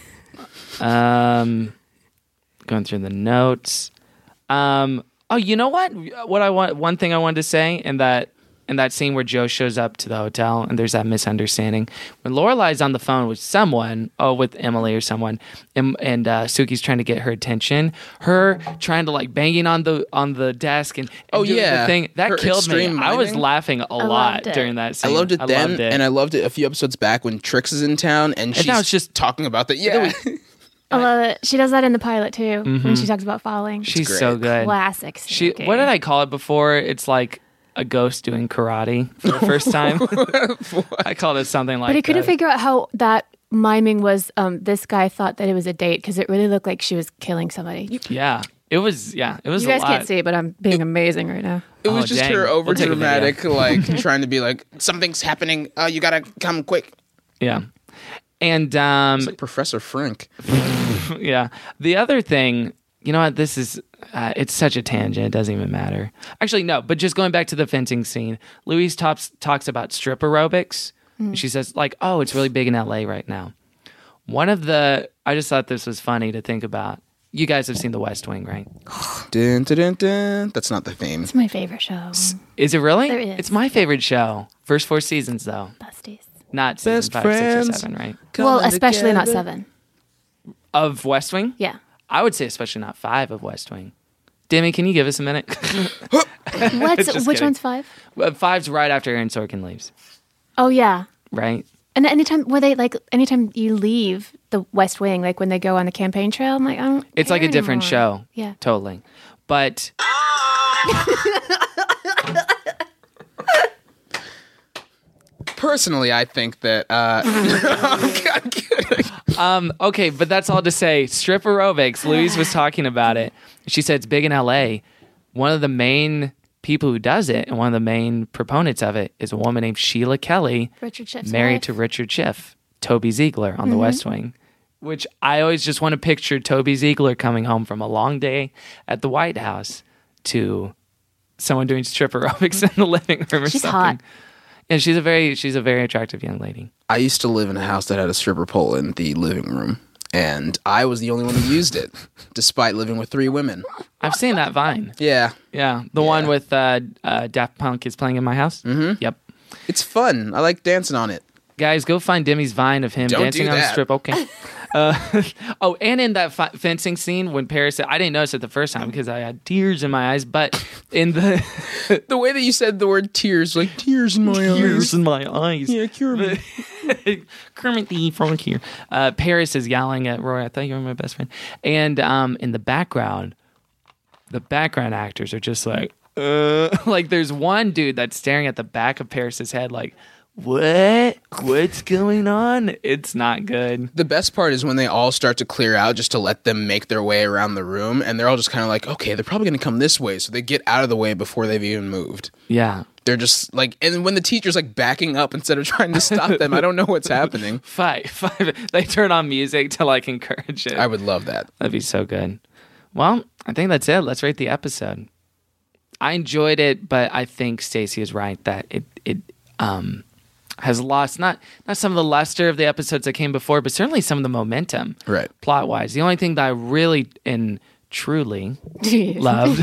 Um, going through the notes. Um, oh, you know what? What I want, one thing I wanted to say in that in that scene where Joe shows up to the hotel and there's that misunderstanding when Lorelai's on the phone with someone, oh, with Emily or someone, and, and uh, Suki's trying to get her attention. Her trying to like banging on the on the desk and, and Oh, doing yeah. the thing that Her killed me. extreme I was miming. laughing a lot loved it. during that I scene. loved it then, loved it. and I loved it a few episodes back when Trix is in town and she's now it's just- talking about that. Yeah, I love it. She does that in the pilot too when she talks about falling. She's great. so good. Classic. She, Suki. what did I call it before? It's like a ghost doing karate for the first time. I called it something like But I couldn't that. figure out how that miming was. Um, this guy thought that it was a date because it really looked like she was killing somebody. Yeah, it was. Yeah, it was. You guys a lot. can't see, but I'm being amazing right now. it was Oh, just dang. her We'll over take a dramatic, like trying to be like something's happening. Uh, you gotta come quick. Yeah, and um, It's like Professor Frank. yeah. The other thing, you know what? This is. Uh, it's such a tangent. It doesn't even matter. Actually, no. But just going back to the fencing scene, Louise talks talks about strip aerobics. She says like, "Oh, it's really big in L A right now." One of the, I just thought this was funny to think about. You guys have seen The West Wing, right? Dun, dun, dun, dun. That's not the theme. It's my favorite show. Is it really? There is. It's my favorite show. First four seasons, though. Besties. Not season Best five, friends. six, or seven, right? Well, Coming especially not together. seven. Of West Wing? Yeah. I would say especially not five of West Wing. Demi, can you give us a minute? What's Just which kidding. one's five? Well, Five's right after Aaron Sorkin leaves, Oh yeah. right? And anytime where they like anytime you leave the West Wing, like when they go on the campaign trail, I'm like, I don't. It's like a care different anymore. show. Yeah. Totally. But Personally, I think that. Uh, I'm kidding. um, okay, but that's all to say. Strip aerobics. Louise was talking about it. She said it's big in L A. One of the main people who does it and one of the main proponents of it is a woman named Sheila Kelly, Richard Schiff's married wife. to Richard Schiff, Toby Ziegler on The West Wing. Which I always just want to picture Toby Ziegler coming home from a long day at the White House to someone doing strip aerobics in the living room or She's something. hot. And she's a very she's a very attractive young lady. I used to live in a house that had a stripper pole in the living room, and I was the only one who used it, despite living with three women. I've seen that Vine. Yeah, Yeah, the one with uh, uh, Daft Punk is playing in my house. Mm-hmm. Yep. it's fun. I like dancing on it. Guys, go find Demi's Vine of him Don't dancing do on a that. strip. Okay. Uh, oh, and in that fi- fencing scene when Paris said, I didn't notice it the first time because I had tears in my eyes, but in the the way that you said the word tears, like tears in my eyes. tears in my eyes. Yeah, Kermit. Kermit the Frog here. Uh, Paris is yelling at Roy, I thought you were my best friend. And um, in the background, the background actors are just like, uh, like there's one dude that's staring at the back of Paris's head like, what? What's going on? It's not good. The best part is when they all start to clear out just to let them make their way around the room, and they're all just kind of like, okay, they're probably going to come this way, so they get out of the way before they've even moved. Yeah. They're just like, and when the teacher's like backing up instead of trying to stop them, I don't know what's happening. Five, five. They turn on music to like encourage it. I would love that. That'd be so good. Well, I think that's it. Let's rate the episode. I enjoyed it, but I think Stacey is right that it it um has lost not not some of the luster of the episodes that came before, but certainly some of the momentum, right? Plot wise, the only thing that I really and truly loved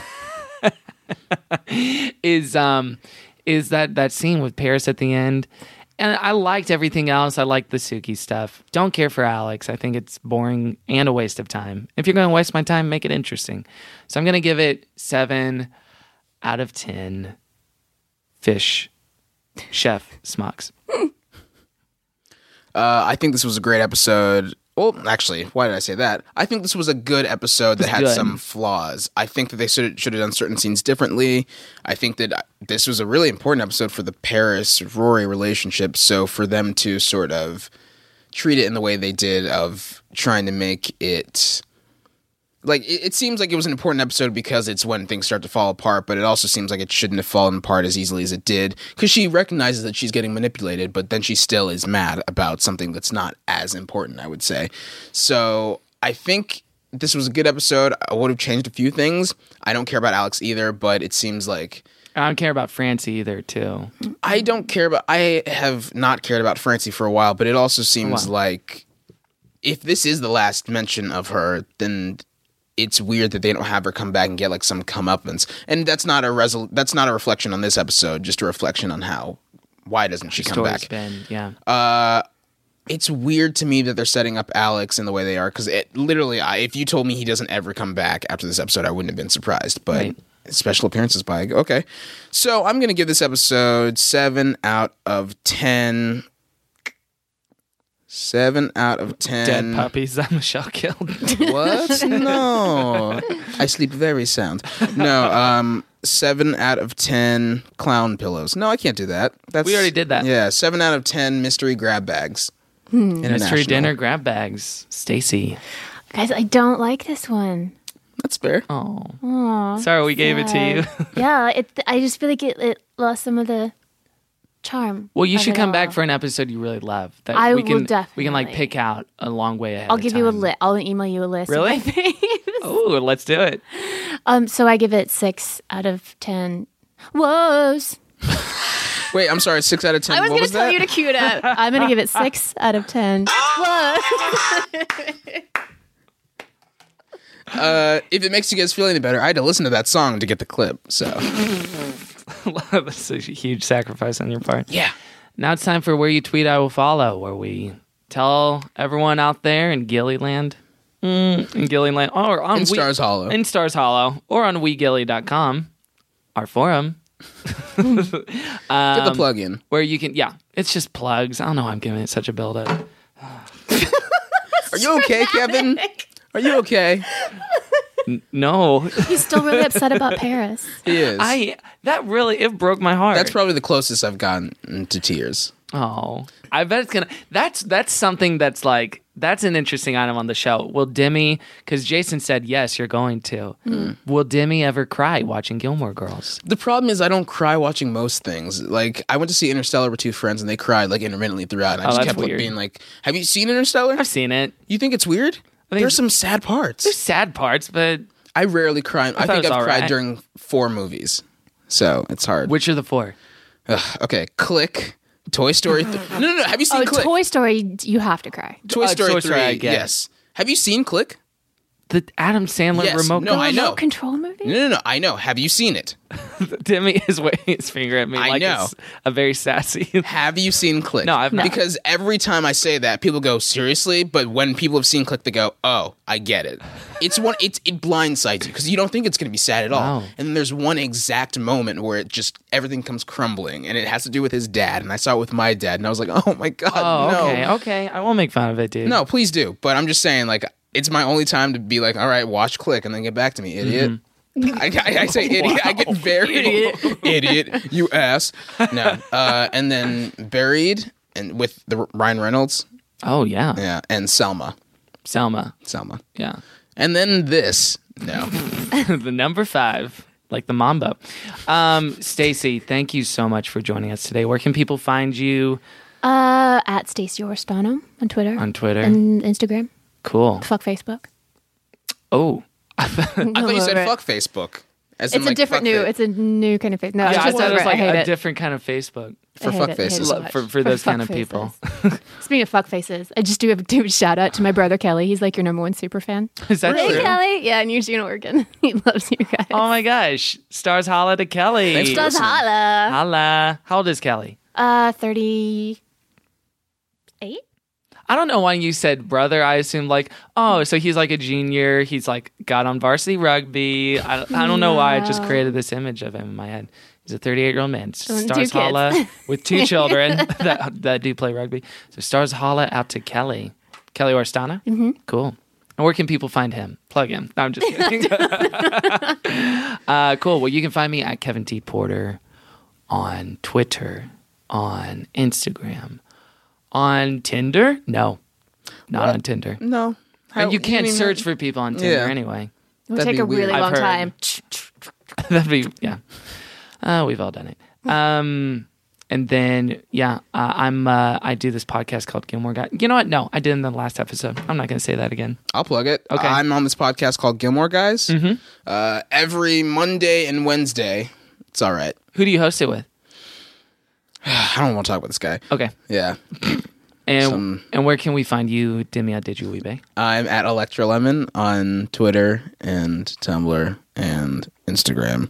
is um is that that scene with Paris at the end. And I liked everything else. I liked the Suki stuff. Don't care for Alex. I think it's boring and a waste of time. If you're going to waste my time, make it interesting. So I'm going to give it seven out of ten fish chef smocks. Uh, I think this was a great episode. Well, actually, why did I say that? I think this was a good episode that had good. some flaws. I think that they should should have done certain scenes differently. I think that this was a really important episode for the Paris-Rory relationship. So for them to sort of treat it in the way they did of trying to make it... Like, it, it seems like it was an important episode because it's when things start to fall apart, but it also seems like it shouldn't have fallen apart as easily as it did, because she recognizes that she's getting manipulated, but then she still is mad about something that's not as important, I would say. So I think this was a good episode. I would have changed a few things. I don't care about Alex either, but it seems like... I don't care about Francie either, too. I don't care about... I have not cared about Francie for a while, but it also seems wow. like if this is the last mention of her, then... it's weird that they don't have her come back and get like some comeuppance, and that's not a resol- That's not a reflection on this episode, just a reflection on how why doesn't she The come story's back? been, yeah, uh, it's weird to me that they're setting up Alex in the way they are, because it literally, I, if you told me he doesn't ever come back after this episode, I wouldn't have been surprised. But right. Special appearances by okay, so I'm gonna give this episode seven out of ten. Seven out of ten. Dead puppies that Michelle killed. What? No. I sleep very sound. No, um, seven out of ten clown pillows. No, I can't do that. That's, we already did that. Yeah, seven out of ten mystery grab bags. Hmm. Mystery dinner grab bags. Stacey. Guys, I don't like this one. That's fair. Oh. Aw, Sorry we gave it to you. Yeah, it, I just feel like it, it lost some of the charm. Well, you of should it come all. back for an episode you really love. That I we will can, definitely. We can like pick out a long way ahead. I'll of give you a time. list. I'll email you a list. Really? Of my faves. Oh, let's do it. Um, so I give it six out of ten. Woes. Wait, I'm sorry. Six out of ten. I was what going was to tell that? you to cue it up. I'm going to give it six out of ten. Woes. Uh, if it makes you guys feel any better, I had to listen to that song to get the clip. So That's a huge sacrifice on your part. yeah. Now it's time for Where You Tweet, I Will Follow, where we tell everyone out there in Gillyland, mm, in Gillyland, or on In we, Stars Hollow. in Stars Hollow, or on we gilly dot com, our forum. um, Get the plug in. Where you can, yeah, it's just plugs. I don't know why I'm giving it such a build up. Are you okay, Kevin? Are you okay? N- no. He's still really upset about Paris. He is. I, that really, it broke my heart. That's probably the closest I've gotten to tears. Oh, I bet it's gonna. That's that's something that's like that's an interesting item on the show. Will Demi? Because Jason said yes, you're going to. Mm. Will Demi ever cry watching Gilmore Girls? The problem is I don't cry watching most things. Like, I went to see Interstellar with two friends and they cried like intermittently throughout. And I Oh, just that's kept like, weird. being like, have you seen Interstellar? I've seen it. You think it's weird? think There's some sad parts. There's sad parts, but I rarely cry. I, thought think it was I've all cried right. during four movies. So it's hard. which are the four? Ugh, okay, Click, Toy Story. Th- no, no, no. Have you seen Oh, Click? Toy Story, you have to cry. Toy Uh, Story Toy three. Story, I get. Yes. Have you seen Click? The Adam Sandler Yes. remote. No, I know. Remote control movie? No, no, no. I know. Have you seen it? Timmy is waving his finger at me I like know. it's a very sassy. Have you seen Click? No, I've not. Because every time I say that, people go, seriously? But when people have seen Click, they go, oh, I get it. It's one. It's, it blindsides you because you don't think it's going to be sad at all. Wow. And then there's one exact moment where it just, everything comes crumbling, and it has to do with his dad. And I saw it with my dad, and I was like, oh my God, Oh, no. okay, okay. I won't make fun of it, dude. No, please do. But I'm just saying, like, it's my only time to be like, all right, watch Click, and then get back to me, idiot. Mm-hmm. I, I, I say idiot. I get very idiot. idiot. You ass. No. Uh, and then Buried, and with the Ryan Reynolds. Oh yeah. Yeah, and Selma. Selma. Selma. Yeah. And then this. No. The number five, like the Mambo. Um, Stacy, thank you so much for joining us today. Where can people find you? Uh, at Stacey Orstano on Twitter. On Twitter. And Instagram. Cool. Fuck Facebook. Oh. I thought you said fuck Facebook. As in, It's a like, different fuck new. it. It's a new kind of Facebook. No, Yeah, it's I just thought it was over like I hate a it. different kind of Facebook. For I hate fuck it. I hate faces. it so much. For- for those kind fuck of people. faces. Speaking of fuck faces, I just do have to do a shout out to my brother Kelly. He's like your number one super fan. Is that Hey true? Kelly, yeah, in Eugene, Oregon. He loves you guys. Oh my gosh. Stars holla to Kelly. Thanks for Does listening. holla. Holla. How old is Kelly? Uh, thirty-eight. I don't know why you said brother. I assumed like, oh, so he's like a junior. He's like got on varsity rugby. I, I don't know why I just No. created this image of him in my head. He's a thirty-eight-year-old man. And two Stars kids. holla with two children that that do play rugby. So stars holla out to Kelly. Kelly Orstana? Mm-hmm. Cool. And where can people find him? Plug him. No, I'm just kidding. uh, cool. Well, you can find me at Kevin T. Porter on Twitter, on Instagram, on Tinder. No, not What? on Tinder. No. How- And you can't mean search that- for people on Tinder Yeah. anyway. It would That'd take be a weird. really I've long heard. time. That'd be, yeah. Uh, we've all done it. Um, and then, yeah, uh, I'm, uh, I do this podcast called Gilmore Guys. You know what? No, I did in the last episode. I'm not going to say that again. I'll plug it. Okay. I'm on this podcast called Gilmore Guys. Mm-hmm. Uh, every Monday and Wednesday. It's all right. Who do you host it with? I don't want to talk about this guy. Okay. Yeah. And Some- and where can we find you, Dimia Dijuwibe? I'm at Electra Lemon on Twitter and Tumblr and Instagram.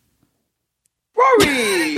Rory!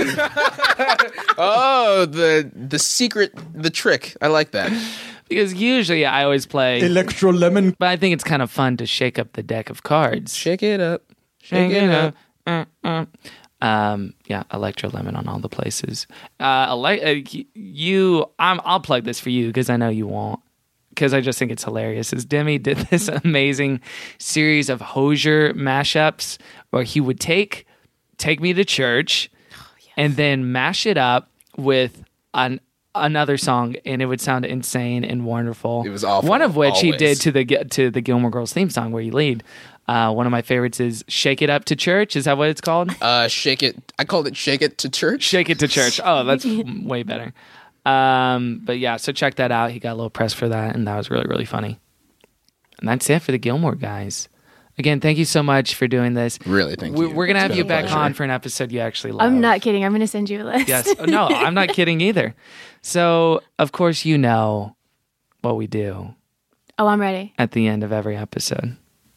Oh, the the secret, the trick. I like that. Because usually I always play, Electro Lemon. but I think it's kind of fun to shake up the deck of cards. Shake it up. Shake it up. Uh, uh. Um, yeah, Electro Lemon on all the places. Uh, ele- uh, you, I'm, I'll plug this for you because I know you won't. Because I just think it's hilarious. Is Demi did this amazing series of Hozier mashups where he would take "Take Me to Church" and then mash it up with an another song, and it would sound insane and wonderful. It was awful, One of which he always. did to the to the Gilmore Girls theme song where you lead. Uh, one of my favorites is "Shake It Up to Church." Is that what it's called? Uh, shake it. I called it Shake It to Church. Shake It to Church. Oh, that's way better. Um, but yeah, so check that out. He got a little press for that, and that was really, really funny. And that's it for the Gilmore Guys. Again, thank you so much for doing this. Really, thank we, you. We're going to have It's you been a back pleasure. on for an episode you actually love. I'm not kidding. I'm going to send you a list. Yes. No, I'm not kidding either. So, of course, you know what we do Oh, I'm ready. at the end of every episode.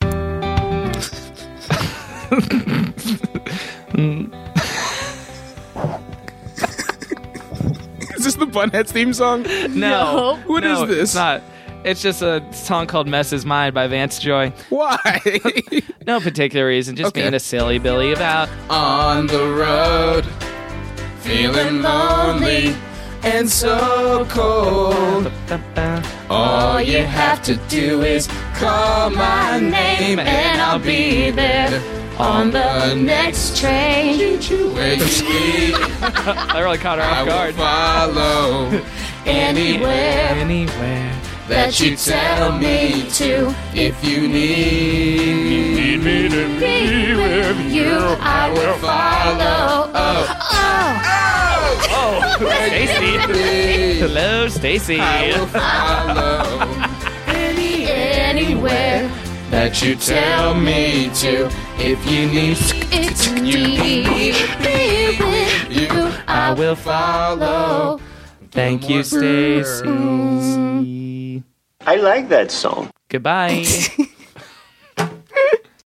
Is this the Bunheads theme song? No. What no, is this? It's not. It's just a song called Mess Is Mine by Vance Joy. Why? No particular reason, just Okay. being a silly Billy about On the road, feeling lonely and so cold. All you have to do is call my name and I'll be there on the next train. Where you lead, I really caught her I off will guard. follow anywhere Anywhere. that you tell me to. If you need me to be with you, I will follow. Oh, Oh, Stacy. Hello, Stacy. I will follow Anywhere that you tell me to. If you need it's you me. need Be with you, I will follow. Thank you, Stacy. I like that song. Goodbye.